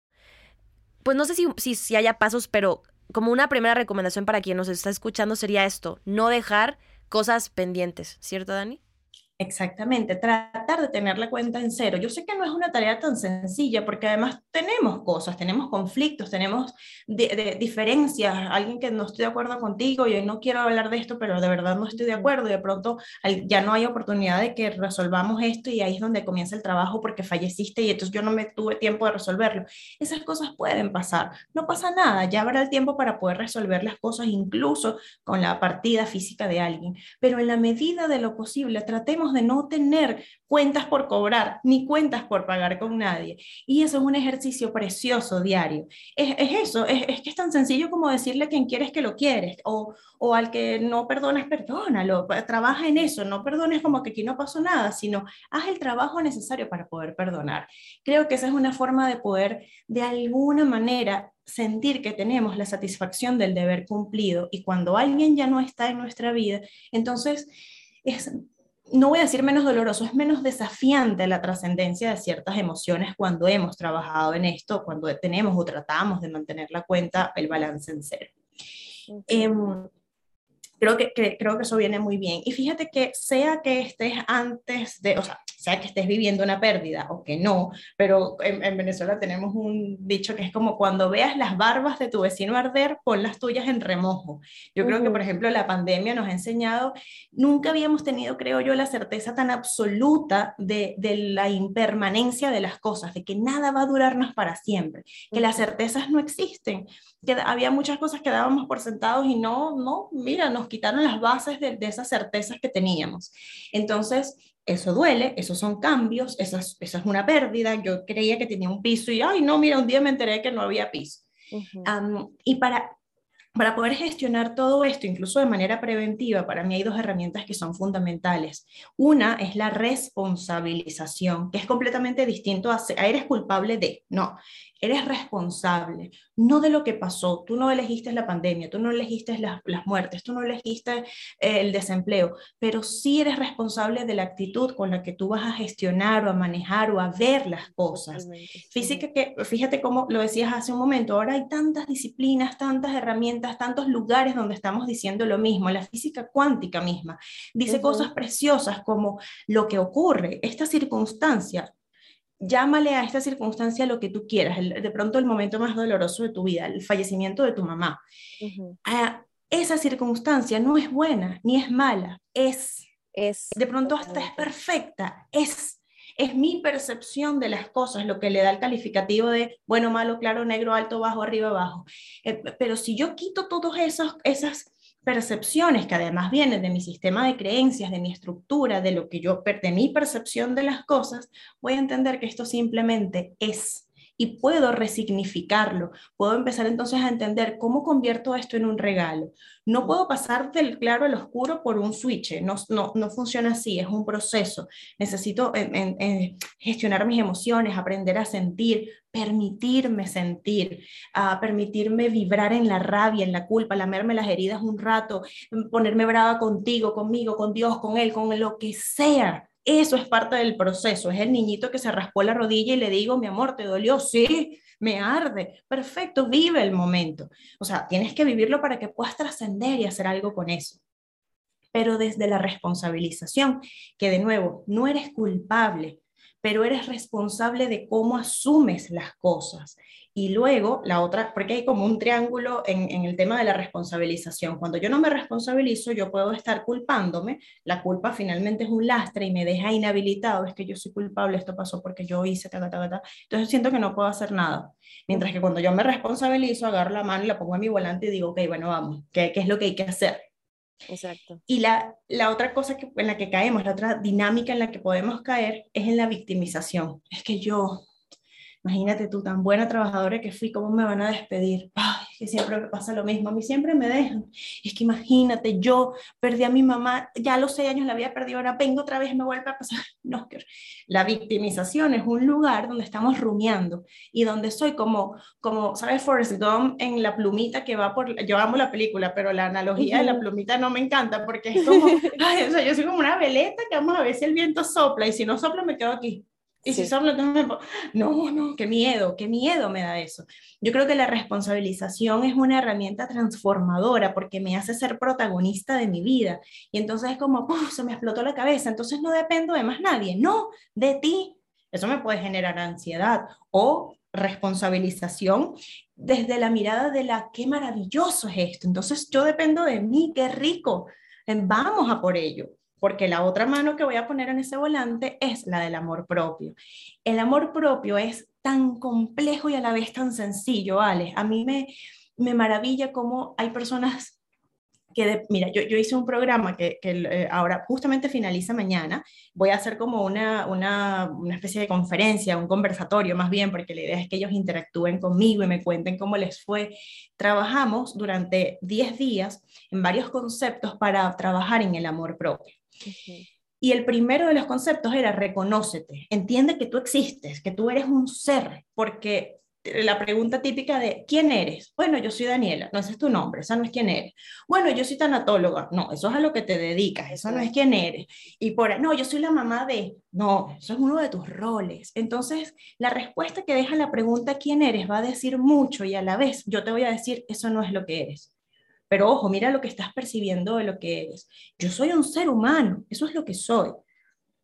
Pues no sé si, si, si haya pasos, pero como una primera recomendación para quien nos está escuchando sería esto, no dejar cosas pendientes, ¿cierto, Dani? Exactamente, tratar de tener la cuenta en cero. Yo sé que no es una tarea tan sencilla porque además tenemos cosas, tenemos conflictos, tenemos de, de diferencias, alguien que no estoy de acuerdo contigo y no quiero hablar de esto, pero de verdad no estoy de Ujú. acuerdo y de pronto al- ya no hay oportunidad de que resolvamos esto y ahí es donde comienza el trabajo porque falleciste y entonces yo no me tuve tiempo de resolverlo. Esas cosas pueden pasar, no pasa nada, ya habrá el tiempo para poder resolver las cosas incluso con la partida física de alguien, pero en la medida de lo posible tratemos de no tener cuentas por cobrar ni cuentas por pagar con nadie. Y eso es un ejercicio precioso diario. Es, es eso, es, es que es tan sencillo como decirle a quien quieres que lo quieres o, o al que no perdonas, perdónalo, trabaja en eso, no perdones como que aquí no pasó nada, sino haz el trabajo necesario para poder perdonar. Creo que esa es una forma de poder de alguna manera sentir que tenemos la satisfacción del deber cumplido y cuando alguien ya no está en nuestra vida, entonces es, no voy a decir menos doloroso, es menos desafiante la trascendencia de ciertas emociones cuando hemos trabajado en esto, cuando tenemos o tratamos de mantener la cuenta, el balance en cero. Eh, Ujú. creo que, que, creo que eso viene muy bien. Y fíjate que sea que estés antes de, o sea, sea que estés viviendo una pérdida o que no, pero en, en Venezuela tenemos un dicho que es como cuando veas las barbas de tu vecino arder, pon las tuyas en remojo. Yo creo que, por Ujú. ejemplo, la pandemia nos ha enseñado, nunca habíamos tenido, creo yo, la certeza tan absoluta de, de la impermanencia de las cosas, de que nada va a durarnos para siempre, que las Ujú. certezas no existen, que había muchas cosas que dábamos por sentados y no, no, mira, nos quitaron las bases de, de esas certezas que teníamos. Entonces, eso duele, esos son cambios, esa es, esa es una pérdida. Yo creía que tenía un piso y, ay, no, mira, un día me enteré que no había piso. Ujú. Um, y para, para poder gestionar todo esto, incluso de manera preventiva, para mí hay dos herramientas que son fundamentales. Una es la responsabilización, que es completamente distinto a, a eres culpable de, no, eres responsable, no de lo que pasó. Tú no elegiste la pandemia, tú no elegiste las, las muertes, tú no elegiste eh, el desempleo, pero sí eres responsable de la actitud con la que tú vas a gestionar o a manejar o a ver las cosas. Totalmente. Ujú. Física que, fíjate cómo lo decías hace un momento, ahora hay tantas disciplinas, tantas herramientas, tantos lugares donde estamos diciendo lo mismo. La física cuántica misma dice cosas Ujú. preciosas como lo que ocurre, esta circunstancia. Llámale a esta circunstancia lo que tú quieras, el, de pronto el momento más doloroso de tu vida, el fallecimiento de tu mamá. Ujú. Ah, esa circunstancia no es buena ni es mala, es, Es de pronto hasta es totalmente. perfecta, es, es mi percepción de las cosas lo que le da el calificativo de bueno, malo, claro, negro, alto, bajo, arriba, abajo. Eh, pero si yo quito todas esas, esas percepciones que además vienen de mi sistema de creencias, de mi estructura, de lo que yo, de mi percepción de las cosas, voy a entender que esto simplemente es y puedo resignificarlo. Puedo empezar entonces a entender cómo convierto esto en un regalo. No puedo pasar del claro al oscuro por un switch, no, no, no funciona así, es un proceso. Necesito en, en, en gestionar mis emociones, aprender a sentir, permitirme sentir, a permitirme vibrar en la rabia, en la culpa, lamerme las heridas un rato, ponerme brava contigo, conmigo, con Dios, con Él, con lo que sea. Eso es parte del proceso, es el niñito que se raspó la rodilla y le digo, mi amor, ¿te dolió? Sí, me arde. Perfecto, vive el momento. O sea, tienes que vivirlo para que puedas trascender y hacer algo con eso. Pero desde la responsabilización, que de nuevo, no eres culpable, pero eres responsable de cómo asumes las cosas. Y luego la otra, porque hay como un triángulo en, en el tema de la responsabilización. Cuando yo no me responsabilizo, yo puedo estar culpándome, la culpa finalmente es un lastre y me deja inhabilitado, es que yo soy culpable, esto pasó porque yo hice, ta, ta, ta, ta. Entonces siento que no puedo hacer nada. Mientras que Ujú. cuando yo me responsabilizo, agarro la mano y la pongo en mi volante y digo, ok, bueno, vamos, ¿qué, qué es lo que hay que hacer? Exacto. Y la, la otra cosa que, en la que caemos, la otra dinámica en la que podemos caer es en la victimización. Es que yo, imagínate tú, tan buena trabajadora que fui, ¿cómo me van a despedir? Ay, es que siempre me pasa lo mismo, a mí siempre me dejan. Es que imagínate, yo perdí a mi mamá, ya a los seis años la había perdido, ahora vengo otra vez, me vuelve a pasar. No, que la victimización es un lugar donde estamos rumiando y donde soy como, como ¿sabes? Forrest Gump en la plumita que va por, yo amo la película, pero la analogía de la Ujú. plumita no me encanta porque es como, ay, o sea, yo soy como una veleta que vamos a ver si el viento sopla y si no sopla me quedo aquí. Y si Sí. sopla, entonces me... No, no, qué miedo, qué miedo me da eso. Yo creo que la responsabilización es una herramienta transformadora porque me hace ser protagonista de mi vida. Y entonces es como, ¡puf! Se me explotó la cabeza, entonces no dependo de más nadie, no, de ti. Eso me puede generar ansiedad o responsabilización desde la mirada de la, qué maravilloso es esto. Entonces yo dependo de mí, qué rico. Vamos a por ello porque la otra mano que voy a poner en ese volante es la del amor propio. El amor propio es tan complejo y a la vez tan sencillo, Alex. A mí me, me maravilla cómo hay personas que, de, mira, yo, yo hice un programa que, que eh, ahora justamente finaliza mañana. Voy a hacer como una, una, una especie de conferencia, un conversatorio más bien, porque la idea es que ellos interactúen conmigo y me cuenten cómo les fue. Trabajamos durante diez días en varios conceptos para trabajar en el amor propio. Ujú. Y el primero de los conceptos era reconócete, entiende que tú existes, que tú eres un ser, porque la pregunta típica de ¿quién eres? Bueno, yo soy Daniela, no, ese es tu nombre, esa no es quién eres. Bueno, yo soy tanatóloga, no, eso es a lo que te dedicas, eso no es Exacto. quién eres. Y por no, yo soy la mamá de, no, eso es uno de tus roles. Entonces, la respuesta que deja la pregunta ¿quién eres? Va a decir mucho y a la vez yo te voy a decir, eso no es lo que eres. Pero ojo, mira lo que estás percibiendo de lo que eres. Yo soy un ser humano, eso es lo que soy.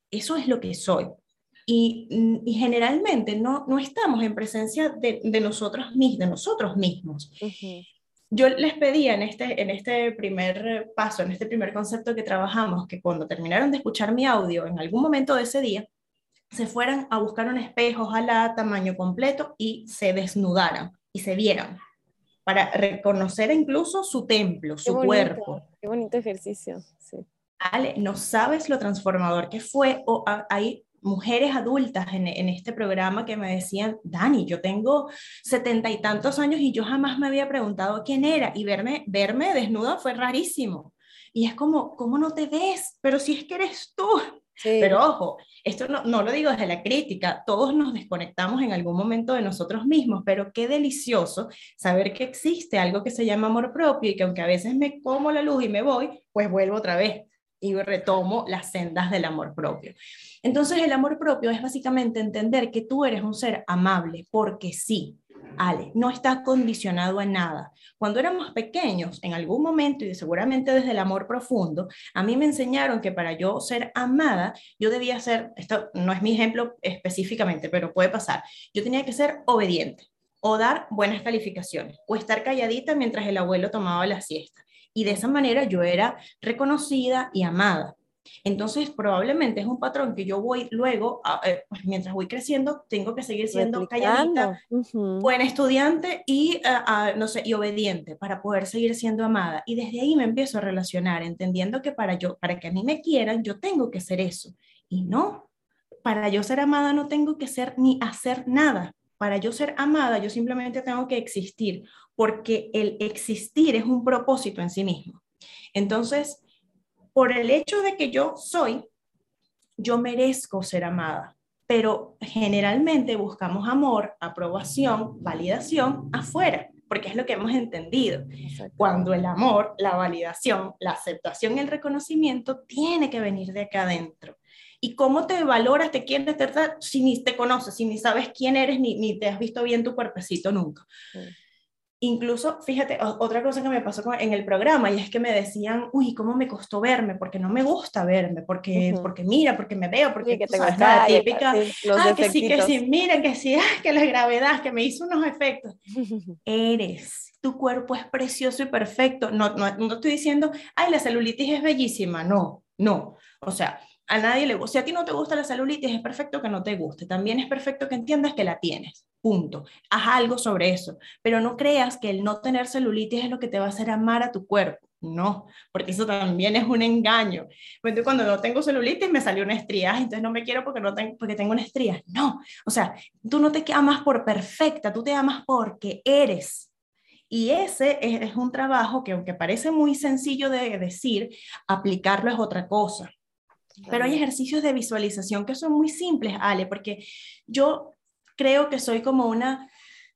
eso es lo que soy. Y, y generalmente no, no estamos en presencia de, de, nosotros, mis, de nosotros mismos. Uh-huh. Yo les pedía en este, en este primer paso, en este primer concepto que trabajamos, que cuando terminaron de escuchar mi audio, en algún momento de ese día, se fueran a buscar un espejo, ojalá tamaño completo, y se desnudaran y se vieran, para reconocer incluso su templo, Qué su bonito, cuerpo. qué bonito ejercicio, sí. Ale, no sabes lo transformador que fue. O a, hay mujeres adultas en, en este programa que me decían, Dani, yo tengo setenta y tantos años y yo jamás me había preguntado quién era, y verme, verme desnuda fue rarísimo. Y es como, ¿cómo no te ves? Pero si es que eres tú. Sí. Pero ojo, esto no, no lo digo desde la crítica, todos nos desconectamos en algún momento de nosotros mismos, pero qué delicioso saber que existe algo que se llama amor propio y que aunque a veces me como la luz y me voy, pues vuelvo otra vez y retomo las sendas del amor propio. Entonces el amor propio es básicamente entender que tú eres un ser amable, porque sí, Ale, no está condicionado a nada. Cuando éramos pequeños, en algún momento, y seguramente desde el amor profundo, a mí me enseñaron que para yo ser amada, yo debía ser, esto no es mi ejemplo específicamente, pero puede pasar, yo tenía que ser obediente, o dar buenas calificaciones, o estar calladita mientras el abuelo tomaba la siesta. Y de esa manera yo era reconocida y amada. Entonces, probablemente es un patrón que yo voy luego, a, eh, pues mientras voy creciendo, tengo que seguir siendo calladita, Replicando. Uh-huh. buena estudiante y, uh, uh, no sé, y obediente para poder seguir siendo amada. Y desde ahí me empiezo a relacionar, entendiendo que para, yo, para que a mí me quieran, yo tengo que ser eso. Y no, para yo ser amada no tengo que ser ni hacer nada. Para yo ser amada, yo simplemente tengo que existir, porque el existir es un propósito en sí mismo. Entonces, por el hecho de que yo soy, yo merezco ser amada, pero generalmente buscamos amor, aprobación, validación afuera, porque es lo que hemos entendido. Cuando el amor, la validación, la aceptación y el reconocimiento tiene que venir de acá adentro. ¿Y cómo te valoras, te quieres, te, si ni te conoces, si ni sabes quién eres, ni, ni te has visto bien tu cuerpecito nunca? Sí. Incluso, fíjate, otra cosa que me pasó en el programa, y es que me decían, uy, ¿cómo me costó verme? Porque no me gusta verme, porque, uh-huh. porque mira, porque me veo, porque sí, que tú te sabes, la típica, sí, los ah, que sí, que sí, mira, que sí, ah, que la gravedad, que me hizo unos efectos. Eres, tu cuerpo es precioso y perfecto. No, no, no estoy diciendo, ay, la celulitis es bellísima, no, no. O sea, a nadie le gusta. Si a ti no te gusta la celulitis, es perfecto que no te guste. También es perfecto que entiendas que la tienes. Punto. Haz algo sobre eso. Pero no creas que el no tener celulitis es lo que te va a hacer amar a tu cuerpo. No, porque eso también es un engaño. Entonces, cuando no tengo celulitis me salió una estría, entonces no me quiero porque, no tengo, porque tengo una estría. No, o sea, tú no te amas por perfecta, tú te amas porque eres. Y ese es, es un trabajo que, aunque parece muy sencillo de decir, aplicarlo es otra cosa. Pero hay ejercicios de visualización que son muy simples, Ale, porque yo creo que soy como una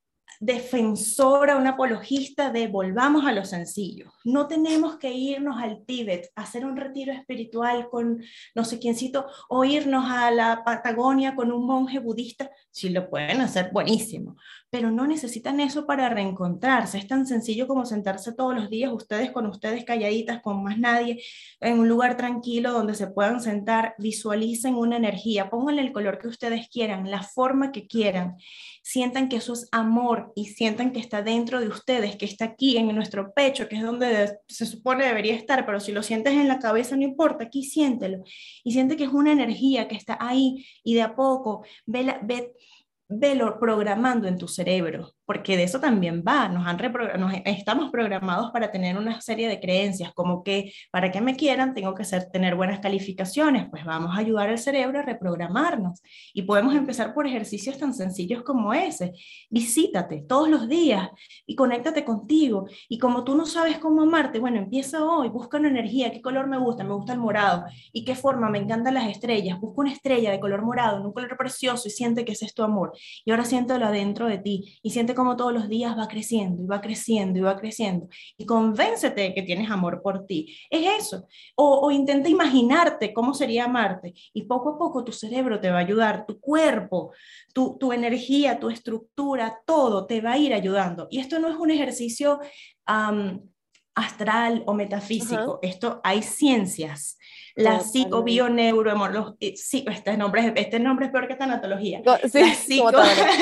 defensora, una apologista de volvamos a lo sencillo. No tenemos que irnos al Tíbet a hacer un retiro espiritual con no sé quiéncito, o irnos a la Patagonia con un monje budista. Si lo pueden hacer, buenísimo. Pero no necesitan eso para reencontrarse. Es tan sencillo como sentarse todos los días, ustedes con ustedes calladitas, con más nadie, en un lugar tranquilo donde se puedan sentar, visualicen una energía, pónganle el color que ustedes quieran, la forma que quieran, sientan que eso es amor y sientan que está dentro de ustedes, que está aquí en nuestro pecho, que es donde se supone debería estar, pero si lo sientes en la cabeza no importa, aquí siéntelo. Y siente que es una energía que está ahí y de a poco, ve, la, ve velo programando en tu cerebro, porque de eso también va, nos, han nos estamos programados para tener una serie de creencias, como que para que me quieran tengo que ser, tener buenas calificaciones, pues vamos a ayudar al cerebro a reprogramarnos, y podemos empezar por ejercicios tan sencillos como ese. Visítate todos los días y conéctate contigo, y como tú no sabes cómo amarte, bueno, empieza hoy, busca una energía, qué color me gusta, me gusta el morado, y qué forma, me encantan las estrellas, busca una estrella de color morado, en un color precioso, y siente que ese es tu amor. Y ahora siéntelo adentro de ti y siente cómo todos los días va creciendo y va creciendo y va creciendo. Y convéncete de que tienes amor por ti. Es eso. O, o intenta imaginarte cómo sería amarte. Y poco a poco tu cerebro te va a ayudar, tu cuerpo, tu, tu energía, tu estructura, todo te va a ir ayudando. Y esto no es un ejercicio... Um, astral o Ajá. metafísico. Esto hay ciencias. La Totalmente. psicobioneurohemología, sí, este nombre, es- este nombre es peor que tanatología. Co- La Sí, como psico, Tanara.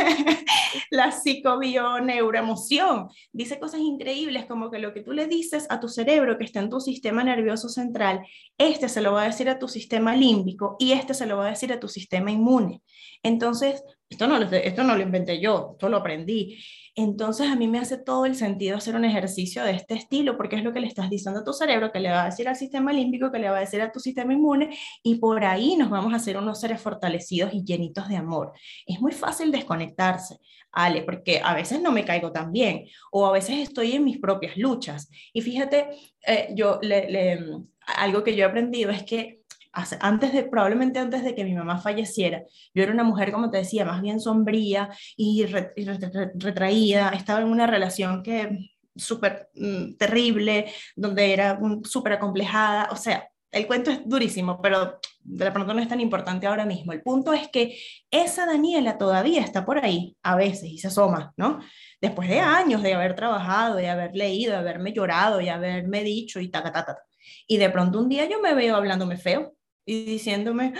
la psicobioneuroemoción dice cosas increíbles como que lo que tú le dices a tu cerebro que está en tu sistema nervioso central, este se lo va a decir a tu sistema límbico y este se lo va a decir a tu sistema inmune. Entonces, esto no lo, esto no lo inventé yo, esto lo aprendí. Entonces a mí me hace todo el sentido hacer un ejercicio de este estilo, porque es lo que le estás diciendo a tu cerebro, que le va a decir al sistema límbico, que le va a decir a tu sistema inmune, y por ahí nos vamos a hacer unos seres fortalecidos y llenitos de amor. Es muy fácil desconectarse, Ale, porque a veces no me caigo tan bien, o a veces estoy en mis propias luchas. Y fíjate, eh, yo le, le, algo que yo he aprendido es que antes de, probablemente antes de que mi mamá falleciera, yo era una mujer, como te decía, más bien sombría y, re, y re, re, retraída, estaba en una relación que súper mm, terrible, donde era súper acomplejada, o sea, el cuento es durísimo, pero de pronto no es tan importante ahora mismo. El punto es que esa Daniela todavía está por ahí, a veces, y se asoma, ¿no? Después de años de haber trabajado, de haber leído, de haberme llorado y haberme dicho y ta, ta, ta, ta. Y de pronto un día yo me veo hablándome feo y diciéndome,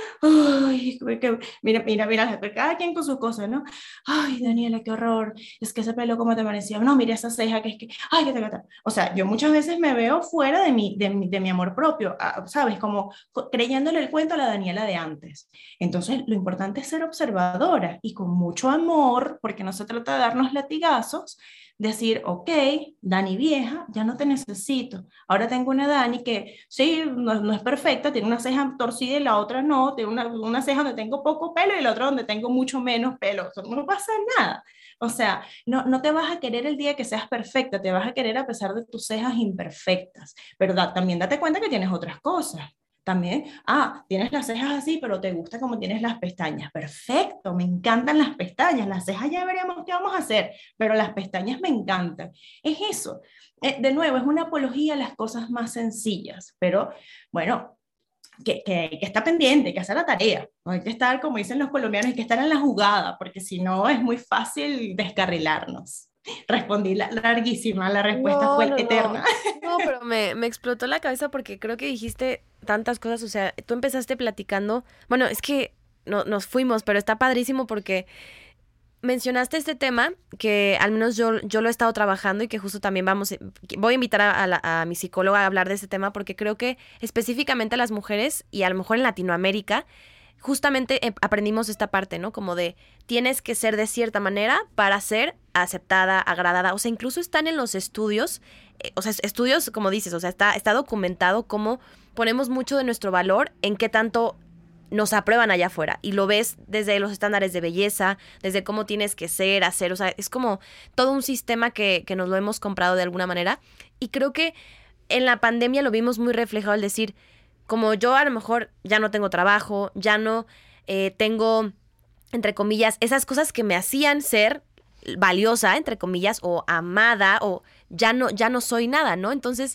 ay, que, mira, mira, mira, cada quien con sus cosas, ¿no? Ay, Daniela, qué horror, es que ese pelo, ¿cómo te parecía? No, mira esa ceja, que es que, ay, que te gata. O sea, yo muchas veces me veo fuera de mi, de mi, de mi amor propio, ¿sabes? Como creyéndole el cuento a la Daniela de antes. Entonces, lo importante es ser observadora y con mucho amor, porque no se trata de darnos latigazos, decir, ok, Dani vieja, ya no te necesito. Ahora tengo una Dani que sí, no, no es perfecta, tiene una ceja torcida y la otra no, tiene una, una ceja donde tengo poco pelo y la otra donde tengo mucho menos pelo. O sea, no pasa nada. O sea, no, no te vas a querer el día que seas perfecta, te vas a querer a pesar de tus cejas imperfectas. Pero da, también date cuenta que tienes otras cosas. También, ah, tienes las cejas así, pero te gusta como tienes las pestañas. Perfecto, me encantan las pestañas. Las cejas ya veremos qué vamos a hacer, pero las pestañas me encantan. Es eso. Eh, de nuevo, es una apología a las cosas más sencillas, pero bueno, que, que, que está pendiente, hay que hacer la tarea. No hay que estar, como dicen los colombianos, hay que estar en la jugada, porque si no es muy fácil descarrilarnos. Respondí la, larguísima, la respuesta No, fue no, no. eterna. No, pero me, me explotó la cabeza porque creo que dijiste tantas cosas. O sea, tú empezaste platicando. Bueno, es que no, nos fuimos, pero está padrísimo porque mencionaste este tema que al menos yo, yo lo he estado trabajando y que justo también vamos, voy a invitar a, a, la, a mi psicóloga a hablar de este tema porque creo que específicamente a las mujeres y a lo mejor en Latinoamérica justamente eh, aprendimos esta parte, ¿no? Como de tienes que ser de cierta manera para ser aceptada, agradada. O sea, incluso están en los estudios, eh, o sea, estudios, como dices, o sea, está, está documentado cómo ponemos mucho de nuestro valor en qué tanto nos aprueban allá afuera. Y lo ves desde los estándares de belleza, desde cómo tienes que ser, hacer. O sea, es como todo un sistema que, que nos lo hemos comprado de alguna manera. Y creo que en la pandemia lo vimos muy reflejado al decir, como yo a lo mejor ya no tengo trabajo, ya no eh, tengo, entre comillas, esas cosas que me hacían ser valiosa, entre comillas, o amada, o ya no, ya no soy nada, ¿no? Entonces,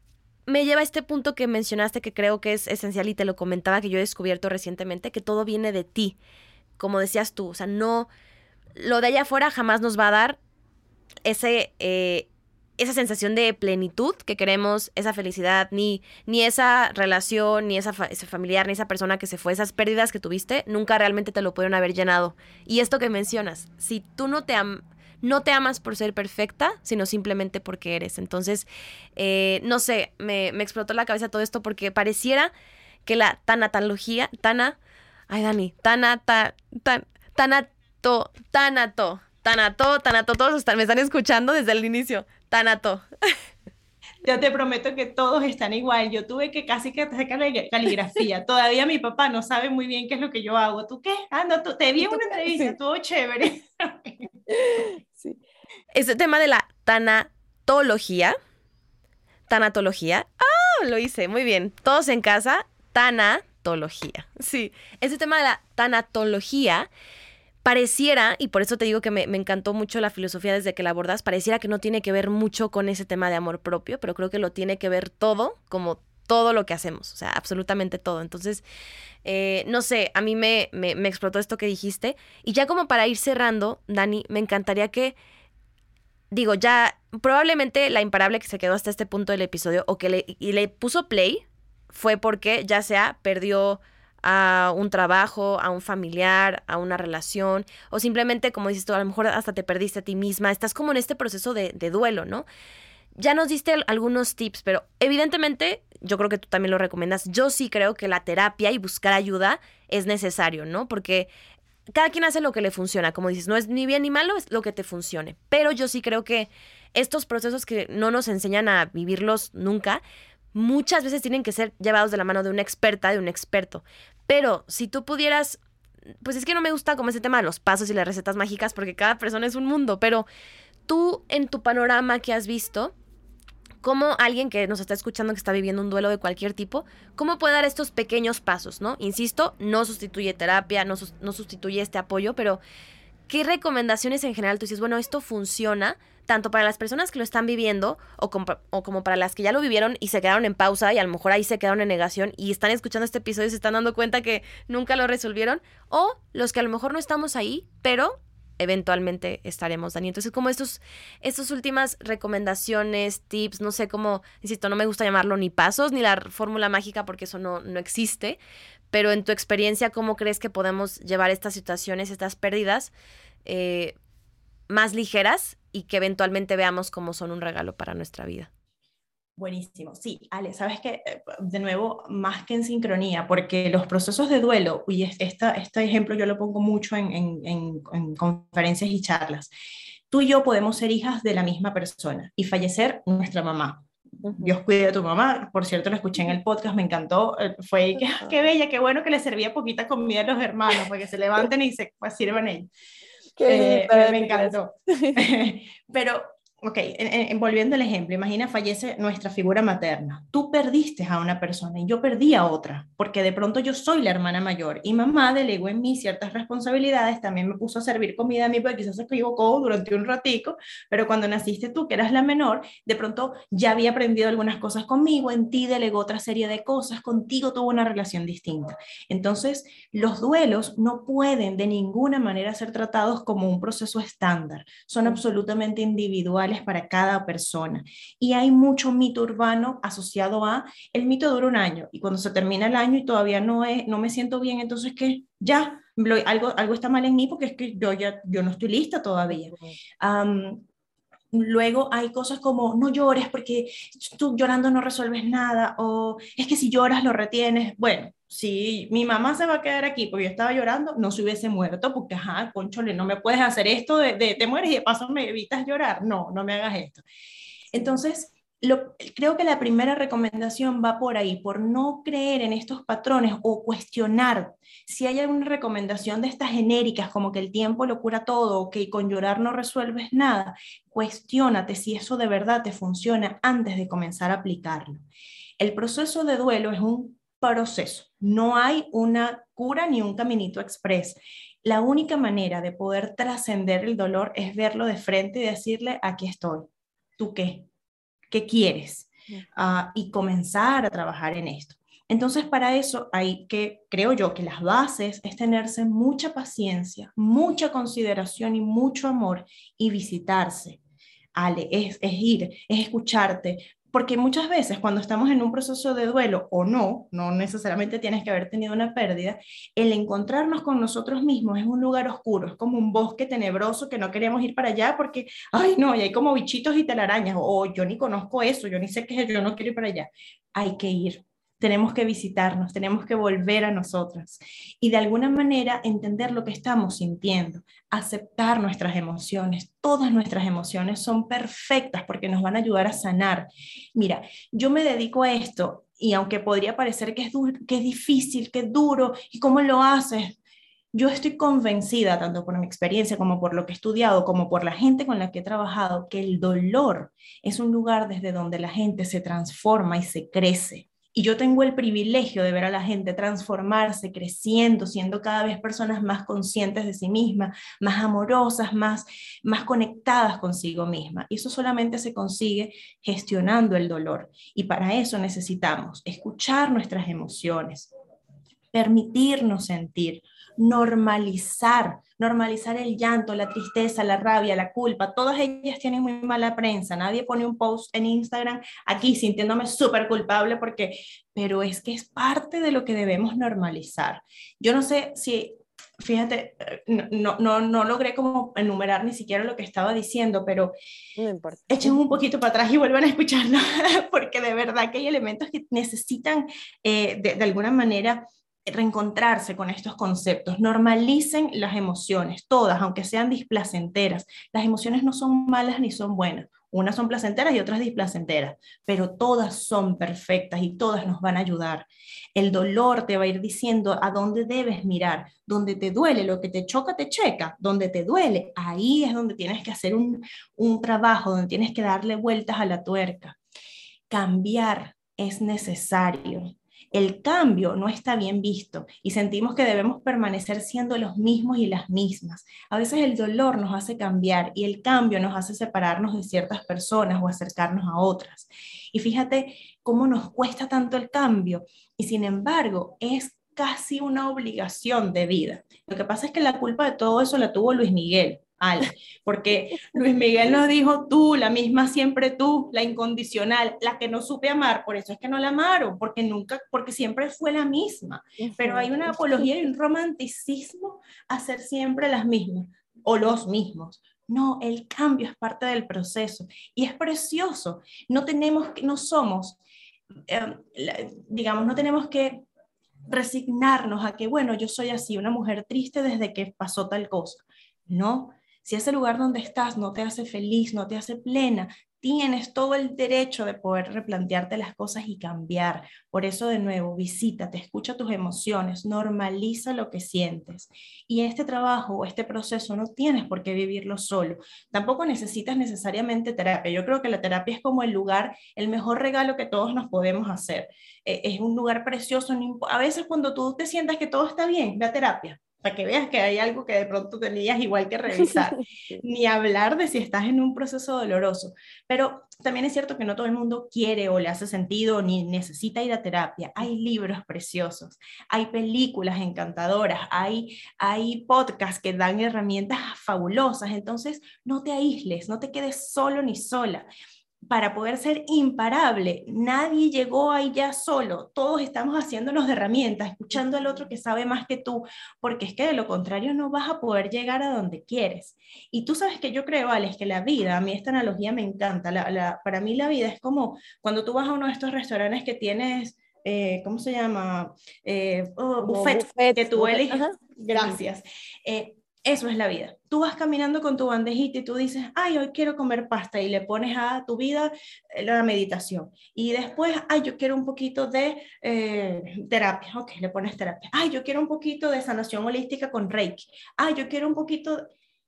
me lleva a este punto que mencionaste que creo que es esencial y te lo comentaba que yo he descubierto recientemente, que todo viene de ti, como decías tú, o sea, no, lo de allá afuera jamás nos va a dar ese, eh, esa sensación de plenitud que queremos, esa felicidad, ni, ni esa relación, ni esa fa- ese familiar, ni esa persona que se fue, esas pérdidas que tuviste, nunca realmente te lo pudieron haber llenado. Y esto que mencionas, si tú no te am- no te amas por ser perfecta, sino simplemente porque eres. Entonces, eh, no sé, me, me explotó la cabeza todo esto porque pareciera que la tanatología, tana, ay Dani, tana, ta, tan, tanato, tanato, tanato, tanato, todos están, me están escuchando desde el inicio, tanato. Yo te prometo que todos están igual. Yo tuve que casi que hacer cali- caligrafía. Todavía mi papá no sabe muy bien qué es lo que yo hago. ¿Tú qué? Ah, no, tú, te vi ¿Y en tú una qué? entrevista, Sí. estuvo chévere. Ese tema de la tanatología, tanatología, ah, lo hice, muy bien, todos en casa, tanatología, sí, ese tema de la tanatología pareciera, y por eso te digo que me, me encantó mucho la filosofía desde que la abordas, pareciera que no tiene que ver mucho con ese tema de amor propio, pero creo que lo tiene que ver todo, como todo lo que hacemos, o sea, absolutamente todo. Entonces, eh, no sé, a mí me, me, me explotó esto que dijiste, y ya como para ir cerrando, Dani, me encantaría que digo, ya probablemente la imparable que se quedó hasta este punto del episodio o que le, y le puso play fue porque ya sea perdió a un trabajo, a un familiar, a una relación, o simplemente, como dices tú, a lo mejor hasta te perdiste a ti misma, estás como en este proceso de, de duelo, ¿no? Ya nos diste algunos tips, pero evidentemente, yo creo que tú también lo recomiendas, yo sí creo que la terapia y buscar ayuda es necesario, ¿no? Porque cada quien hace lo que le funciona, como dices, no es ni bien ni malo, es lo que te funcione, pero yo sí creo que estos procesos que no nos enseñan a vivirlos nunca, muchas veces tienen que ser llevados de la mano de una experta, de un experto. Pero si tú pudieras, pues es que no me gusta como ese tema de los pasos y las recetas mágicas porque cada persona es un mundo, pero tú en tu panorama que has visto, como alguien que nos está escuchando que está viviendo un duelo de cualquier tipo, ¿cómo puede dar estos pequeños pasos, no? Insisto, no sustituye terapia, no, sus- no sustituye este apoyo, pero ¿qué recomendaciones en general tú dices, bueno, esto funciona tanto para las personas que lo están viviendo o como, o como para las que ya lo vivieron y se quedaron en pausa y a lo mejor ahí se quedaron en negación y están escuchando este episodio y se están dando cuenta que nunca lo resolvieron? O los que a lo mejor no estamos ahí, pero eventualmente estaremos, Dani. Entonces, como estos, estas últimas recomendaciones, tips, no sé cómo, insisto, no me gusta llamarlo ni pasos ni la fórmula mágica porque eso no, no existe, pero en tu experiencia, ¿cómo crees que podemos llevar estas situaciones, estas pérdidas eh, más ligeras y que eventualmente veamos como son un regalo para nuestra vida? Buenísimo. Sí, Ale, sabes que de nuevo, más que en sincronía, porque los procesos de duelo, y es- esta, este ejemplo yo lo pongo mucho en, en, en, en conferencias y charlas. Tú y yo podemos ser hijas de la misma persona y fallecer nuestra mamá. Ujú. Dios cuide a tu mamá. Por cierto, lo escuché en el podcast, me encantó. eh, Fue que, "Ah, qué bella, qué bueno que le servía poquita comida a los hermanos, para que se levanten y se pues, sirvan ellos". Qué Eh, linda, me, me Dani, gracias. encantó. Pero, ok, en- en- volviendo al ejemplo, imagina fallece nuestra figura materna. Tú perdiste a una persona y yo perdí a otra, porque de pronto yo soy la hermana mayor y mamá delegó en mí ciertas responsabilidades, también me puso a servir comida a mí, porque quizás se equivocó durante un ratico, pero cuando naciste tú, que eras la menor, de pronto ya había aprendido algunas cosas conmigo, en ti delegó otra serie de cosas, contigo tuvo una relación distinta. Entonces, los duelos no pueden de ninguna manera ser tratados como un proceso estándar, son absolutamente individuales para cada persona. Y hay mucho mito urbano asociado a, el mito dura un año y cuando se termina el año y todavía no, es, no me siento bien, entonces ¿qué? Ya, lo, algo, algo está mal en mí porque es que yo, ya, yo no estoy lista todavía. Um, Luego hay cosas como no llores porque tú llorando no resuelves nada, o es que si lloras lo retienes. Bueno, si mi mamá se va a quedar aquí porque yo estaba llorando, no se hubiese muerto porque, ajá, conchole, no me puedes hacer esto de, de te mueres y de paso me evitas llorar. No, no me hagas esto. Entonces, lo, creo que la primera recomendación va por ahí, por no creer en estos patrones o cuestionar si hay alguna recomendación de estas genéricas, como que el tiempo lo cura todo o que con llorar no resuelves nada. Cuestiónate si eso de verdad te funciona antes de comenzar a aplicarlo. El proceso de duelo es un proceso, no hay una cura ni un caminito express. La única manera de poder trascender el dolor es verlo de frente y decirle, aquí estoy. ¿Tú qué? ¿Qué quieres? Uh, y comenzar a trabajar en esto. Entonces, para eso hay que, creo yo, que las bases es tenerse mucha paciencia, mucha consideración y mucho amor y visitarse. Ale, es, es ir, es escucharte, porque muchas veces cuando estamos en un proceso de duelo o no, no necesariamente tienes que haber tenido una pérdida, el encontrarnos con nosotros mismos es un lugar oscuro, es como un bosque tenebroso que no queremos ir para allá porque, ay no, y hay como bichitos y telarañas, o yo ni conozco eso, yo ni sé qué es, yo no quiero ir para allá. Hay que ir, tenemos que visitarnos, tenemos que volver a nosotras y de alguna manera entender lo que estamos sintiendo, aceptar nuestras emociones. Todas nuestras emociones son perfectas porque nos van a ayudar a sanar. Mira, yo me dedico a esto y aunque podría parecer que es, duro, que es difícil, que es duro, ¿y cómo lo haces? Yo estoy convencida, tanto por mi experiencia como por lo que he estudiado, como por la gente con la que he trabajado, que el dolor es un lugar desde donde la gente se transforma y se crece. Y yo tengo el privilegio de ver a la gente transformarse, creciendo, siendo cada vez personas más conscientes de sí mismas, más amorosas, más, más conectadas consigo misma. Y eso solamente se consigue gestionando el dolor. Y para eso necesitamos escuchar nuestras emociones, permitirnos sentir, normalizar. Normalizar el llanto, la tristeza, la rabia, la culpa, todas ellas tienen muy mala prensa. Nadie pone un post en Instagram aquí sintiéndome súper culpable porque, pero es que es parte de lo que debemos normalizar. Yo no sé si, fíjate, no, no, no, no logré como enumerar ni siquiera lo que estaba diciendo, pero no importa. Echen un poquito para atrás y vuelvan a escucharlo, porque de verdad que hay elementos que necesitan eh, de, de alguna manera reencontrarse con estos conceptos. Normalicen las emociones, todas, aunque sean displacenteras. Las emociones no son malas ni son buenas. Unas son placenteras y otras displacenteras, pero todas son perfectas y todas nos van a ayudar. El dolor te va a ir diciendo a dónde debes mirar, donde te duele, lo que te choca, te checa, donde te duele, ahí es donde tienes que hacer un, un trabajo, donde tienes que darle vueltas a la tuerca. Cambiar es necesario. El cambio no está bien visto y sentimos que debemos permanecer siendo los mismos y las mismas. A veces el dolor nos hace cambiar y el cambio nos hace separarnos de ciertas personas o acercarnos a otras. Y fíjate cómo nos cuesta tanto el cambio y sin embargo es casi una obligación de vida. Lo que pasa es que la culpa de todo eso la tuvo Luis Miguel. Ale, porque Luis Miguel nos dijo tú, la misma siempre tú, la incondicional, la que no supe amar, por eso es que no la amaron, porque nunca, porque siempre fue la misma, pero hay una apología y un romanticismo a ser siempre las mismas, o los mismos. No, el cambio es parte del proceso y es precioso. No tenemos, no somos, eh, digamos, no tenemos que resignarnos a que, bueno, yo soy así, una mujer triste desde que pasó tal cosa. No, si ese lugar donde estás no te hace feliz, no te hace plena, tienes todo el derecho de poder replantearte las cosas y cambiar. Por eso, de nuevo, visítate, escucha tus emociones, normaliza lo que sientes. Y este trabajo o este proceso no tienes por qué vivirlo solo. Tampoco necesitas necesariamente terapia. Yo creo que la terapia es como el lugar, el mejor regalo que todos nos podemos hacer. Eh, es un lugar precioso. A veces cuando tú te sientas que todo está bien, ve a terapia para que veas que hay algo que de pronto tenías igual que revisar, sí. Ni hablar de si estás en un proceso doloroso, pero también es cierto que no todo el mundo quiere o le hace sentido ni necesita ir a terapia. Hay libros preciosos, hay películas encantadoras, hay, hay podcasts que dan herramientas fabulosas, entonces no te aísles, no te quedes solo ni sola. Para poder ser imparable, nadie llegó ahí ya solo, todos estamos haciéndonos de herramientas, escuchando al otro que sabe más que tú, porque es que de lo contrario no vas a poder llegar a donde quieres. Y tú sabes que yo creo, Alex, que la vida, a mí esta analogía me encanta, la, la, para mí la vida es como cuando tú vas a uno de estos restaurantes que tienes, eh, ¿cómo se llama? Eh, oh, buffet, buffet, que tú buffet, eliges, ajá. Gracias. Eh, Eso es la vida. Tú vas caminando con tu bandejita y tú dices, ay, hoy quiero comer pasta y le pones a tu vida la meditación. Y después, ay, yo quiero un poquito de eh, terapia. Ok, le pones terapia. Ay, yo quiero un poquito de sanación holística con Reiki. Ay, yo quiero un poquito...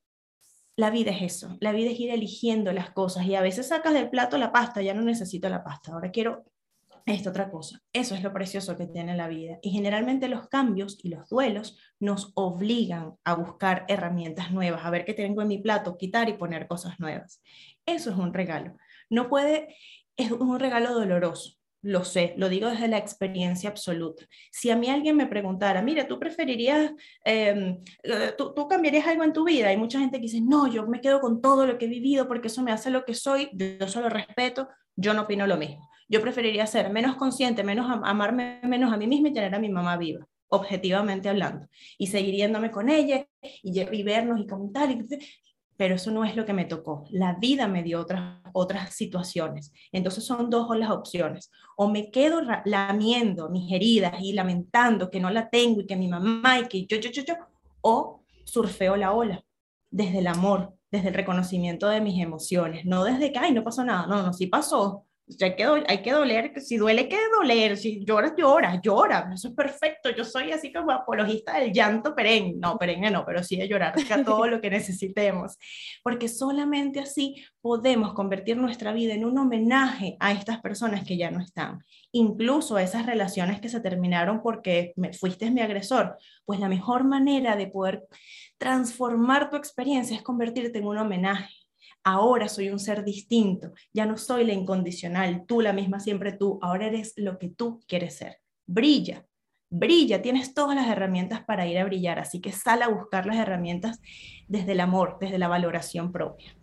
La vida es eso. La vida es ir eligiendo las cosas y a veces sacas del plato la pasta, ya no necesito la pasta, ahora quiero esta otra cosa. Eso es lo precioso que tiene la vida. Y generalmente los cambios y los duelos nos obligan a buscar herramientas nuevas, a ver qué tengo en mi plato, quitar y poner cosas nuevas. Eso es un regalo. No puede, es un regalo doloroso. Lo sé, lo digo desde la experiencia absoluta. Si a mí alguien me preguntara, mira, ¿tú preferirías, eh, tú, tú cambiarías algo en tu vida? Hay mucha gente que dice, no, yo me quedo con todo lo que he vivido porque eso me hace lo que soy, yo solo respeto, yo no opino lo mismo. Yo preferiría ser menos consciente, menos amarme menos a mí misma y tener a mi mamá viva, objetivamente hablando, y seguir yéndome con ella y, y vernos y comentar, y, pero eso no es lo que me tocó. La vida me dio otras, otras situaciones. Entonces son dos las opciones. O me quedo lamiendo mis heridas y lamentando que no la tengo y que mi mamá y que yo, yo, yo, yo, o surfeo la ola desde el amor, desde el reconocimiento de mis emociones, no desde que, ay, no pasó nada, no, no, sí pasó. Hay que, hay que doler, si duele, hay que doler, si lloras, llora, llora, eso es perfecto, yo soy así como apologista del llanto perenne, no, perenne no, pero sí de llorar, que a todo lo que necesitemos, porque solamente así podemos convertir nuestra vida en un homenaje a estas personas que ya no están, incluso a esas relaciones que se terminaron porque me, fuiste mi agresor, pues la mejor manera de poder transformar tu experiencia es convertirte en un homenaje. Ahora soy un ser distinto, ya no soy la incondicional, tú la misma siempre tú, ahora eres lo que tú quieres ser. Brilla, brilla, tienes todas las herramientas para ir a brillar, así que sal a buscar las herramientas desde el amor, desde la valoración propia.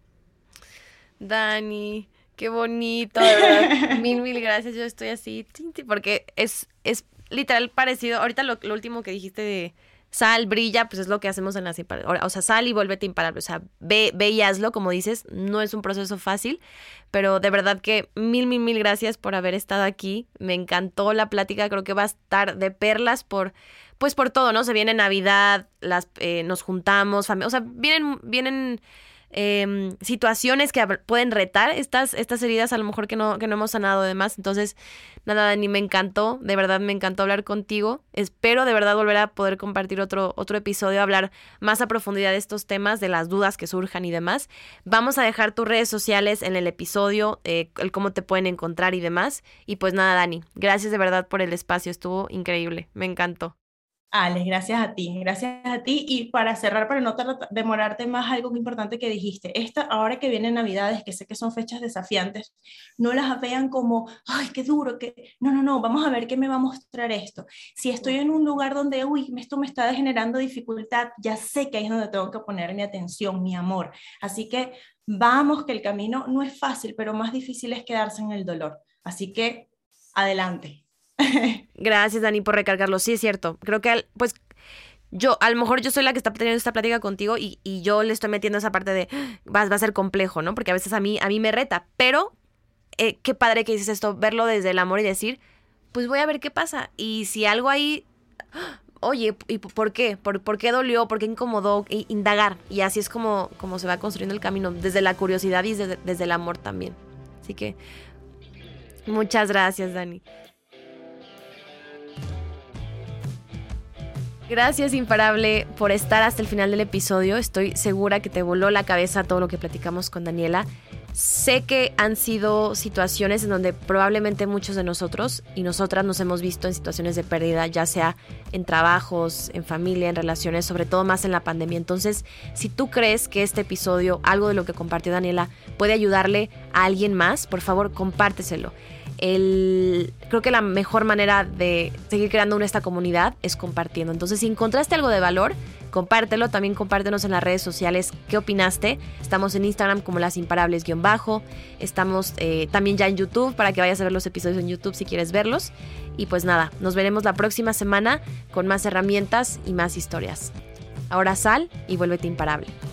Dani, qué bonito, de verdad. Mil, mil gracias. Yo estoy así, porque es, es literal parecido. Ahorita lo, lo último que dijiste de sal, brilla, pues es lo que hacemos en las imparables. O sea, sal y vuélvete imparable. O sea, ve, ve y hazlo, como dices. No es un proceso fácil, pero de verdad que mil, mil, mil gracias por haber estado aquí. Me encantó la plática. Creo que va a estar de perlas por, pues por todo, ¿no? Se viene Navidad, las, eh, nos juntamos, fam- o sea, vienen, vienen eh, situaciones que pueden retar estas, estas heridas a lo mejor que no, que no hemos sanado de más. Entonces, nada, Dani, me encantó, de verdad me encantó hablar contigo. Espero de verdad volver a poder compartir otro, otro episodio, hablar más a profundidad de estos temas, de las dudas que surjan y demás. Vamos a dejar tus redes sociales en el episodio, eh, el cómo te pueden encontrar y demás. Y pues nada, Dani, gracias de verdad por el espacio, estuvo increíble, me encantó. Alex, gracias a ti, gracias a ti. Y para cerrar, para no tar- demorarte más, algo importante que dijiste, esta, ahora que vienen Navidades, que sé que son fechas desafiantes, no las vean como, ay, qué duro, que no, no, no, vamos a ver qué me va a mostrar esto. Si estoy en un lugar donde, uy, esto me está generando dificultad, ya sé que ahí es donde tengo que poner mi atención, mi amor. Así que vamos, que el camino no es fácil, pero más difícil es quedarse en el dolor. Así que, adelante. Gracias, Dani, por recargarlo. Sí, es cierto. Creo que, al- pues, yo, a lo mejor yo soy la que está teniendo esta plática contigo y, y yo le estoy metiendo esa parte de, "Ah, va, va a ser complejo, ¿no? Porque a veces a mí, a mí me reta, pero eh, qué padre que dices esto, verlo desde el amor y decir, pues voy a ver qué pasa. Y si algo ahí, ¡ah! Oye, ¿y por qué? ¿Por, por qué dolió? ¿Por qué incomodó? E indagar. Y así es como, como se va construyendo el camino, desde la curiosidad y desde, desde el amor también. Así que, muchas gracias, Dani. Gracias, Imparable, por estar hasta el final del episodio. Estoy segura que te voló la cabeza todo lo que platicamos con Daniela. Sé que han sido situaciones en donde probablemente muchos de nosotros y nosotras nos hemos visto en situaciones de pérdida, ya sea en trabajos, en familia, en relaciones, sobre todo más en la pandemia. Entonces, si tú crees que este episodio, algo de lo que compartió Daniela, puede ayudarle a alguien más, por favor, compárteselo. El, creo que la mejor manera de seguir creando esta comunidad es compartiendo. Entonces, si encontraste algo de valor, compártelo. También compártenos en las redes sociales qué opinaste. Estamos en Instagram como Las Imparables guión bajo. Estamos eh, también ya en YouTube para que vayas a ver los episodios en YouTube si quieres verlos. Y pues nada, nos veremos la próxima semana con más herramientas y más historias. Ahora sal y vuélvete imparable.